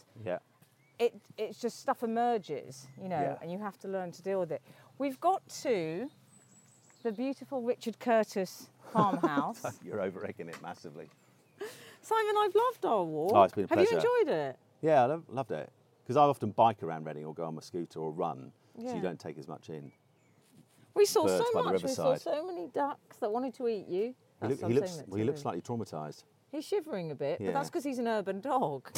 It's just stuff emerges, and you have to learn to deal with it. We've got to the beautiful Richard Curtis farmhouse. You're over-egging it massively. Simon, I've loved our walk. Oh, it's been a pleasure. Have you enjoyed it? Yeah, I loved it. Because I often bike around Reading or go on my scooter or run, so you don't take as much in. We saw Birds so by the much. We saw riverside. so many ducks that wanted to eat you. He looks slightly traumatised. He's shivering a bit, but that's because he's an urban dog.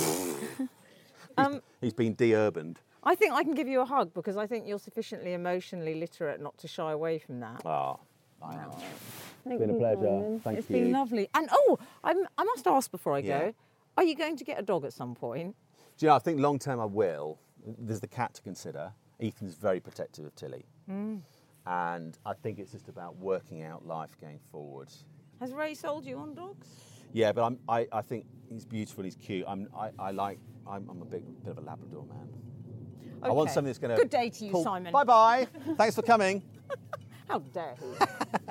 He's been de-urbaned. I think I can give you a hug because I think you're sufficiently emotionally literate not to shy away from that. Oh, I am. It's been a pleasure. Thank you. It's been lovely. And I must ask before I go, are you going to get a dog at some point? Do you know, I think long term I will. There's the cat to consider. Ethan's very protective of Tilly. And I think it's just about working out life going forward. Has Ray sold you on dogs? Yeah, but I think he's beautiful, he's cute. I'm a bit of a Labrador man. Okay. I want something that's going to... Good day to you, Simon. Bye-bye. Thanks for coming. How dare he?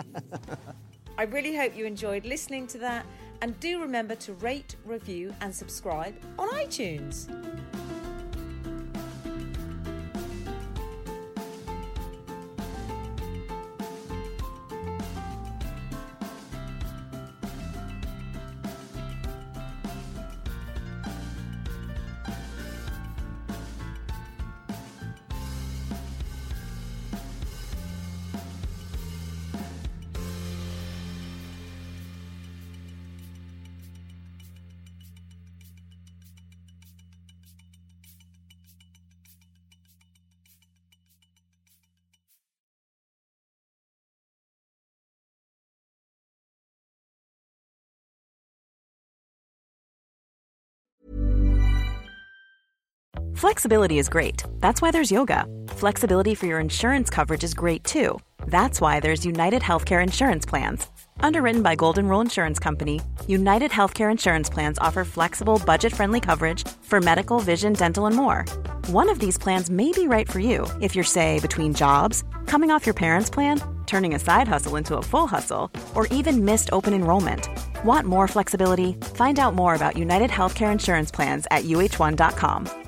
I really hope you enjoyed listening to that, and do remember to rate, review and subscribe on iTunes. Flexibility is great. That's why there's yoga. Flexibility for your insurance coverage is great too. That's why there's United Healthcare Insurance Plans. Underwritten by Golden Rule Insurance Company, United Healthcare Insurance Plans offer flexible, budget-friendly coverage for medical, vision, dental, and more. One of these plans may be right for you if you're, say, between jobs, coming off your parents' plan, turning a side hustle into a full hustle, or even missed open enrollment. Want more flexibility? Find out more about United Healthcare Insurance Plans at uh1.com.